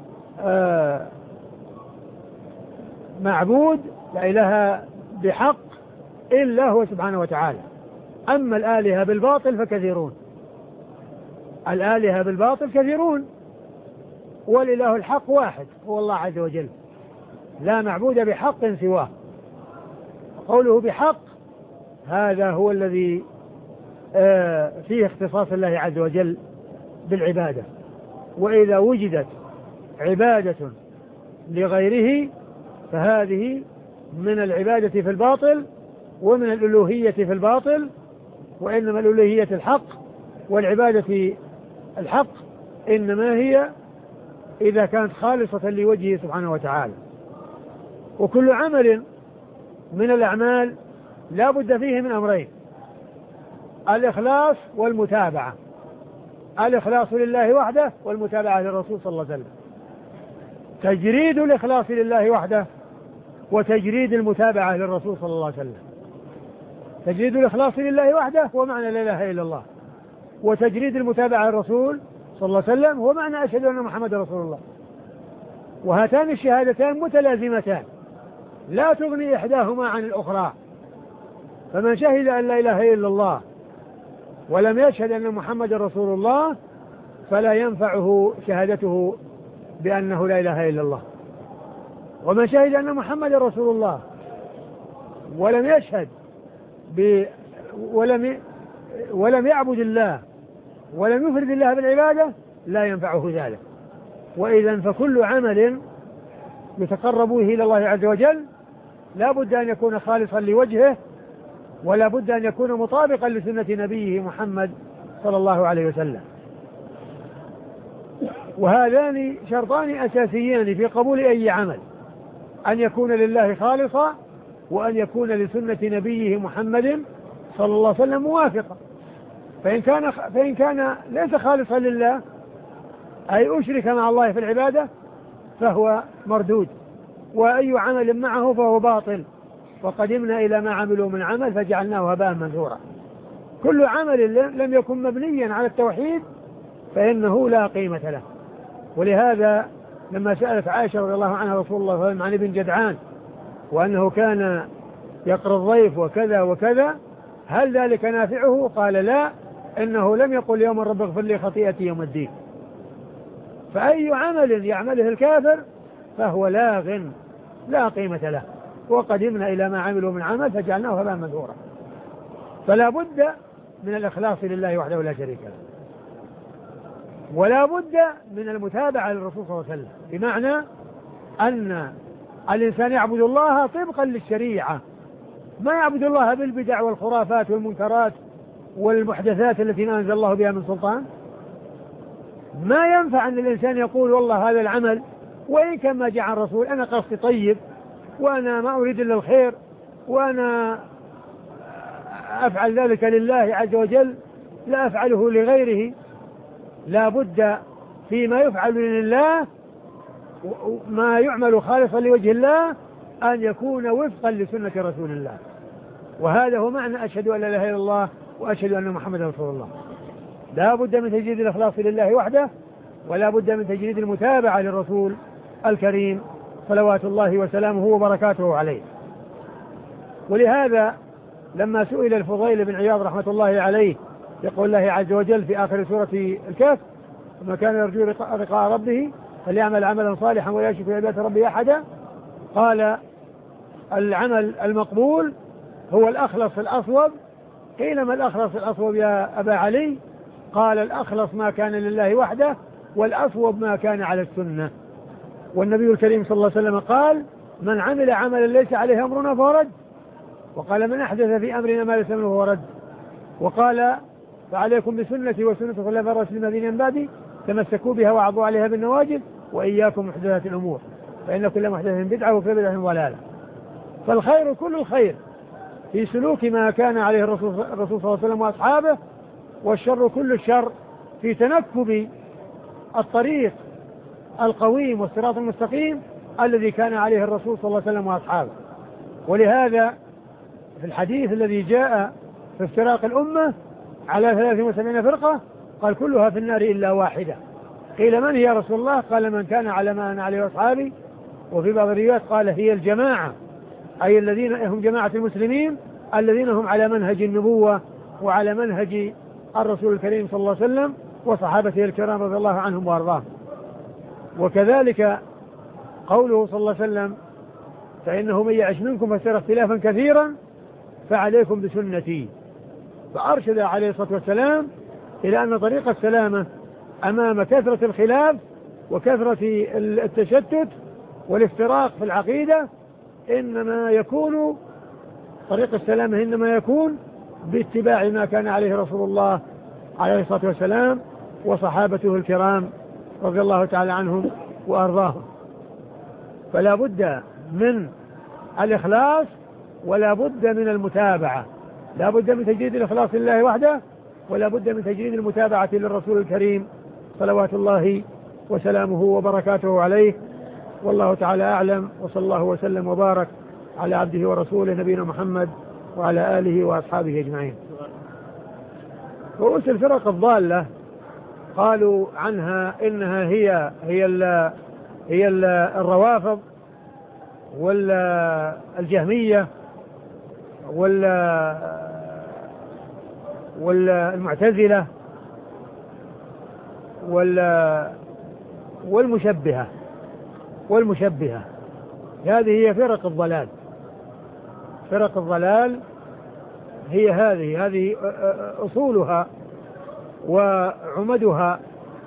معبود، لا إله بحق إلا هو سبحانه وتعالى. أما الآلهة بالباطل فكثيرون، الآلهة بالباطل كثيرون، والإله الحق واحد هو الله عز وجل، لا معبود بحق سواه. قوله بحق هذا هو الذي فيه اختصاص الله عز وجل بالعبادة. وإذا وجدت عبادة لغيره فهذه من العبادة في الباطل ومن الألوهية في الباطل، وإنما الألوهية الحق والعبادة الحق إنما هي إذا كانت خالصة لوجهه سبحانه وتعالى. وكل عمل من الأعمال لا بد فيه من أمرين: الإخلاص والمتابعة. الإخلاص لله وحده والمتابعة للرسول صلى الله عليه وسلم. تجريد الإخلاص لله وحده وتجريد المتابعة للرسول صلى الله عليه وسلم. تجريد الإخلاص لله وحده هو معنى لا إله إلا الله، وتجريد المتابعة للرسول صلى الله عليه وسلم هو معنى أشهد أن محمد رسول الله. وهاتان الشهادتان متلازمتان لا تغني إحداهما عن الأخرى. فمن شهد أن لا إله إلا الله ولم يشهد أن محمد رسول الله فلا ينفعه شهادته بأنه لا إله إلا الله. ومن شهد أن محمد رسول الله ولم يشهد ولم يعبد الله ولم يفرد الله بالعبادة لا ينفعه ذلك. وإذا فكل عمل يتقرب به إلى الله عز وجل لا بد أن يكون خالصا لوجهه، ولا بد أن يكون مطابقا لسنة نبيه محمد صلى الله عليه وسلم. وهذان شرطان أساسيان في قبول أي عمل، أن يكون لله خالصا، وأن يكون لسنة نبيه محمد صلى الله عليه وسلم موافقا. فإن كان ليس خالصا لله أي أشرك مع الله في العبادة فهو مردود، وأي عمل معه فهو باطل. وقدمنا إلى ما عملوا من عمل فجعلناه هباء منثورا. كل عمل لم يكن مبنيا على التوحيد فإنه لا قيمة له. ولهذا لما سألت عائشة رضي الله عنها رسول الله صلى الله عليه وسلم عن ابن جدعان وأنه كان يقرأ الضيف وكذا وكذا هل ذلك نافعه؟ قال لا، إنه لم يقل يوم رب اغفر لي خطيئتي يوم الدين. فأي عمل يعمله الكافر فهو لاغ لا قيمة له. وقدمنا إلى ما عملوا من عمل فجعلناه هباء منثورا. فلا بد من الإخلاص لله وحده لا شريك له، ولا بد من المتابعة للرسول صلى الله عليه وسلم، بمعنى أن الإنسان يعبد الله طبقا للشريعة، ما يعبد الله بالبدع والخرافات والمنكرات والمحدثات التي ما أنزل الله بها من سلطان. ما ينفع أن الإنسان يقول والله هذا العمل وإن كان ما جاء عن الرسول أنا قصدي طيب وأنا ما أريد إلا الخير وأنا أفعل ذلك لله عز وجل لا أفعله لغيره. لا بد فيما يفعل لله ما يعمل خالصا لوجه الله أن يكون وفقا لسنة رسول الله. وهذا هو معنى أشهد أن لا إله إلا الله وأشهد أن محمدا رسول الله. لا بد من تجريد الإخلاص لله وحده، ولا بد من تجريد المتابعة للرسول الكريم صلوات الله وسلامه وبركاته عليه. ولهذا لما سئل الفضيل بن عياض رحمة الله عليه يقول الله عز وجل في آخر سورة الكهف وما كان يرجو لقاء ربه فليعمل عملا صالحا ولا يشرك بعبادة ربه أحدا، قال العمل المقبول هو الأخلص الأصوب. قيل ما الأخلص الأصوب يا أبا علي؟ قال الأخلص ما كان لله وحده، والأصوب ما كان على السنة. والنبي الكريم صلى الله عليه وسلم قال من عمل عملا ليس عليه أمرنا فهو رد، وقال من أحدث في أمرنا ما ليس منه فهو رد، وقال فعليكم بسنتي وسنة الخلفاء الراشدين الذين من بعدي تمسكوا بها وعضوا عليها بالنواجذ وإياكم محدثات الأمور فإن كل محدثة بدعة وكل بدعة ضلالة. فالخير كل الخير في سلوك ما كان عليه الرسول صلى الله عليه وسلم وأصحابه، والشر كل الشر في تنكب الطريق القويم والصراط المستقيم الذي كان عليه الرسول صلى الله عليه وسلم وأصحابه. ولهذا في الحديث الذي جاء في افتراق الأمة على 73 فرقة قال كلها في النار إلا واحدة. قيل من هي يا رسول الله؟ قال من كان على ما أنا عليه أصحابي. وفي بعض الروايات قال هي الجماعة، أي الذين هم جماعة المسلمين الذين هم على منهج النبوة وعلى منهج الرسول الكريم صلى الله عليه وسلم وصحابته الكرام رضي الله عنهم وأرضاهم. وكذلك قوله صلى الله عليه وسلم فإنه من يعش منكم فسيرى اختلافا كثيرا فعليكم بسنتي. فأرشد عليه الصلاة والسلام إلى أن طريق السلامة أمام كثرة الخلاف وكثرة التشتت والافتراق في العقيدة إنما يكون طريق السلامة إنما يكون باتباع ما كان عليه رسول الله عليه الصلاة والسلام وصحابته الكرام رضي الله تعالى عنهم وأرضاهم. فلا بد من الإخلاص ولا بد من المتابعة، لا بد من تجريد الإخلاص لله وحده، ولا بد من تجريد المتابعة للرسول الكريم صلوات الله وسلامه وبركاته عليه. والله تعالى أعلم، وصلى الله وسلم وبارك على عبده ورسوله نبينا محمد وعلى آله وأصحابه أجمعين. رؤوس الفرق الضالة قالوا عنها إنها هي الروافض والجهمية والمعتزلة والمشبهة. هذه هي فرق الضلال. فرق الضلال هي هذه أصولها وعمدها،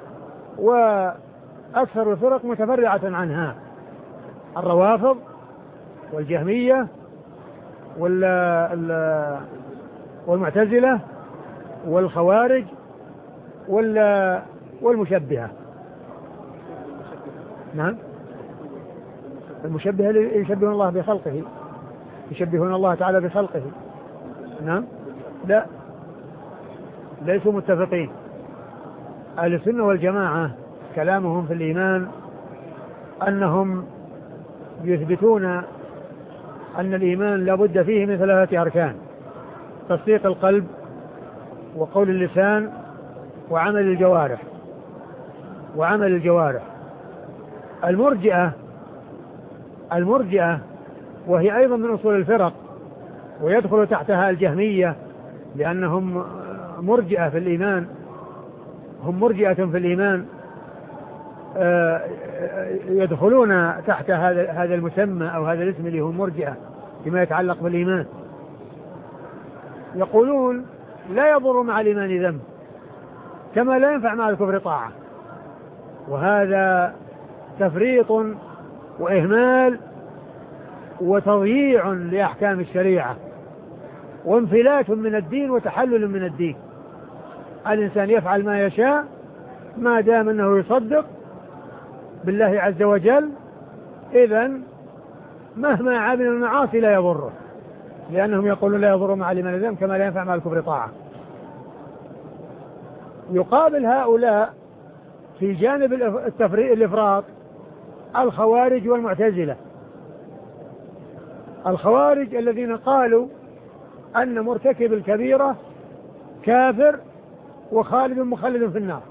وأكثر الفرق متفرعة عنها: الروافض والجهمية والمعتزلة والخوارج والمشبهة. نعم، المشبهة يشبهون الله بخلقه، يشبهون الله تعالى بخلقه. نعم، لا، ليسوا متفقين. أهل السنة والجماعة كلامهم في الإيمان أنهم يثبتون أن الإيمان لا بد فيه من 3 أركان: تصديق القلب، وقول اللسان، وعمل الجوارح. المرجئة وهي أيضا من أصول الفرق، ويدخل تحتها الجهمية لأنهم مرجئة في الإيمان، هم مرجئة في الإيمان، يدخلون تحت هذا المسمى أو هذا الاسم اللي هو مرجئة فيما يتعلق بالإيمان. يقولون لا يضر مع الإيمان ذنب كما لا ينفع مع الكفر طاعة، وهذا تفريط وإهمال وتضييع لأحكام الشريعة وانفلات من الدين وتحلل من الدين. الإنسان يفعل ما يشاء ما دام أنه يصدق بالله عز وجل، إذن مهما عمل المعاصي لا يضره، لأنهم يقولون لا يضر مع الإيمان ذنب كما لا ينفع مع الكفر طاعة. يقابل هؤلاء في جانب الإفراط الخوارج والمعتزلة. الخوارج الذين قالوا أن مرتكب الكبيرة كافر وخالد مخلد في النار،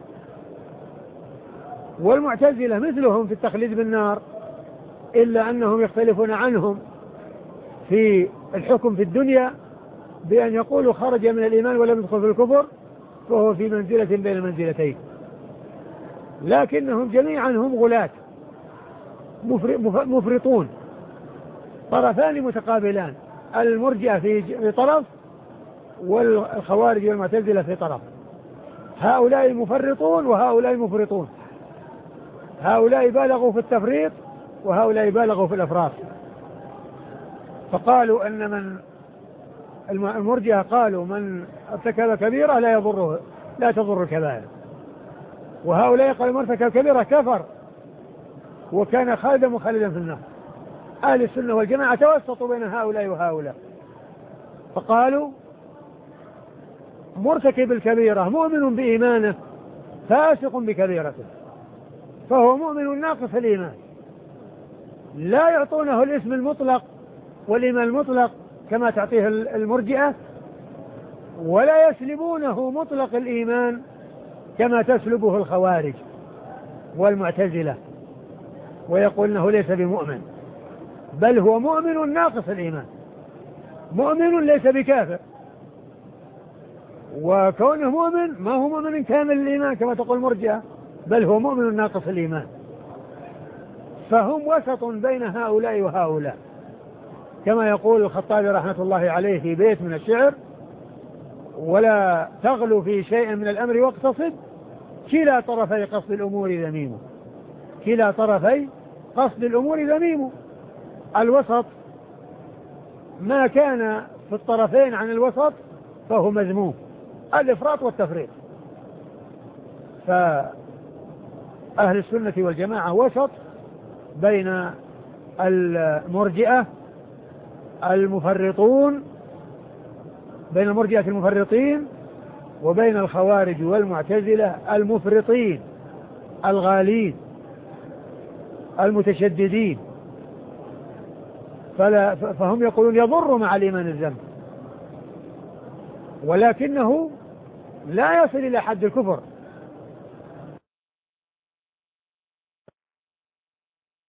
والمعتزلة مثلهم في التخليد بالنار، إلا أنهم يختلفون عنهم في الحكم في الدنيا بأن يقولوا خرج من الإيمان ولم يدخل في الكفر فهو في منزلة بين المنزلتين، لكنهم جميعا هم غلاة مفرطون، طرفان متقابلان، المرجئة في طرف والخوارج والمعتزلة في طرف. هؤلاء مفرطون وهؤلاء مفرطون، هؤلاء بالغوا في التفريط وهؤلاء بالغوا في الإفراط. فقالوا أن المرجئة قالوا من ارتكب كبيرة لا تضر الكبائر، وهؤلاء قالوا من ارتكب كبيرة كفر وكان خالدا مخلدا في النار. أهل السنة والجماعة توسطوا بين هؤلاء وهؤلاء، فقالوا مرتكب الكبيرة مؤمن بإيمانه فاسق بكبيرته، فهو مؤمن ناقص الإيمان، لا يعطونه الاسم المطلق والإيمان المطلق كما تعطيه المرجئة، ولا يسلبونه مطلق الإيمان كما تسلبه الخوارج والمعتزلة، ويقول أنه ليس بمؤمن، بل هو مؤمن ناقص الإيمان، مؤمن ليس بكافر، وكونه مؤمن ما هو مؤمن كامل الإيمان كما تقول المرجئة، بل هو مؤمن ناقص الإيمان. فهم وسط بين هؤلاء وهؤلاء، كما يقول الخطابي رحمة الله عليه في بيت من الشعر: ولا تغلو في شيء من الأمر واقتصد، كلا طرفي قصد الأمور ذميم، كلا طرفي قصد الأمور ذميم. الوسط ما كان في الطرفين عن الوسط فهو مذموم، الإفراط والتفريط. فأهل السنة والجماعة وسط بين المرجئة المفرطون، بين المرجئة المفرطين وبين الخوارج والمعتزلة المفرطين الغالين المتشددين. فهم يقولون يضر مع الإيمان الذنب، ولكنه لا يصل إلى حد الكفر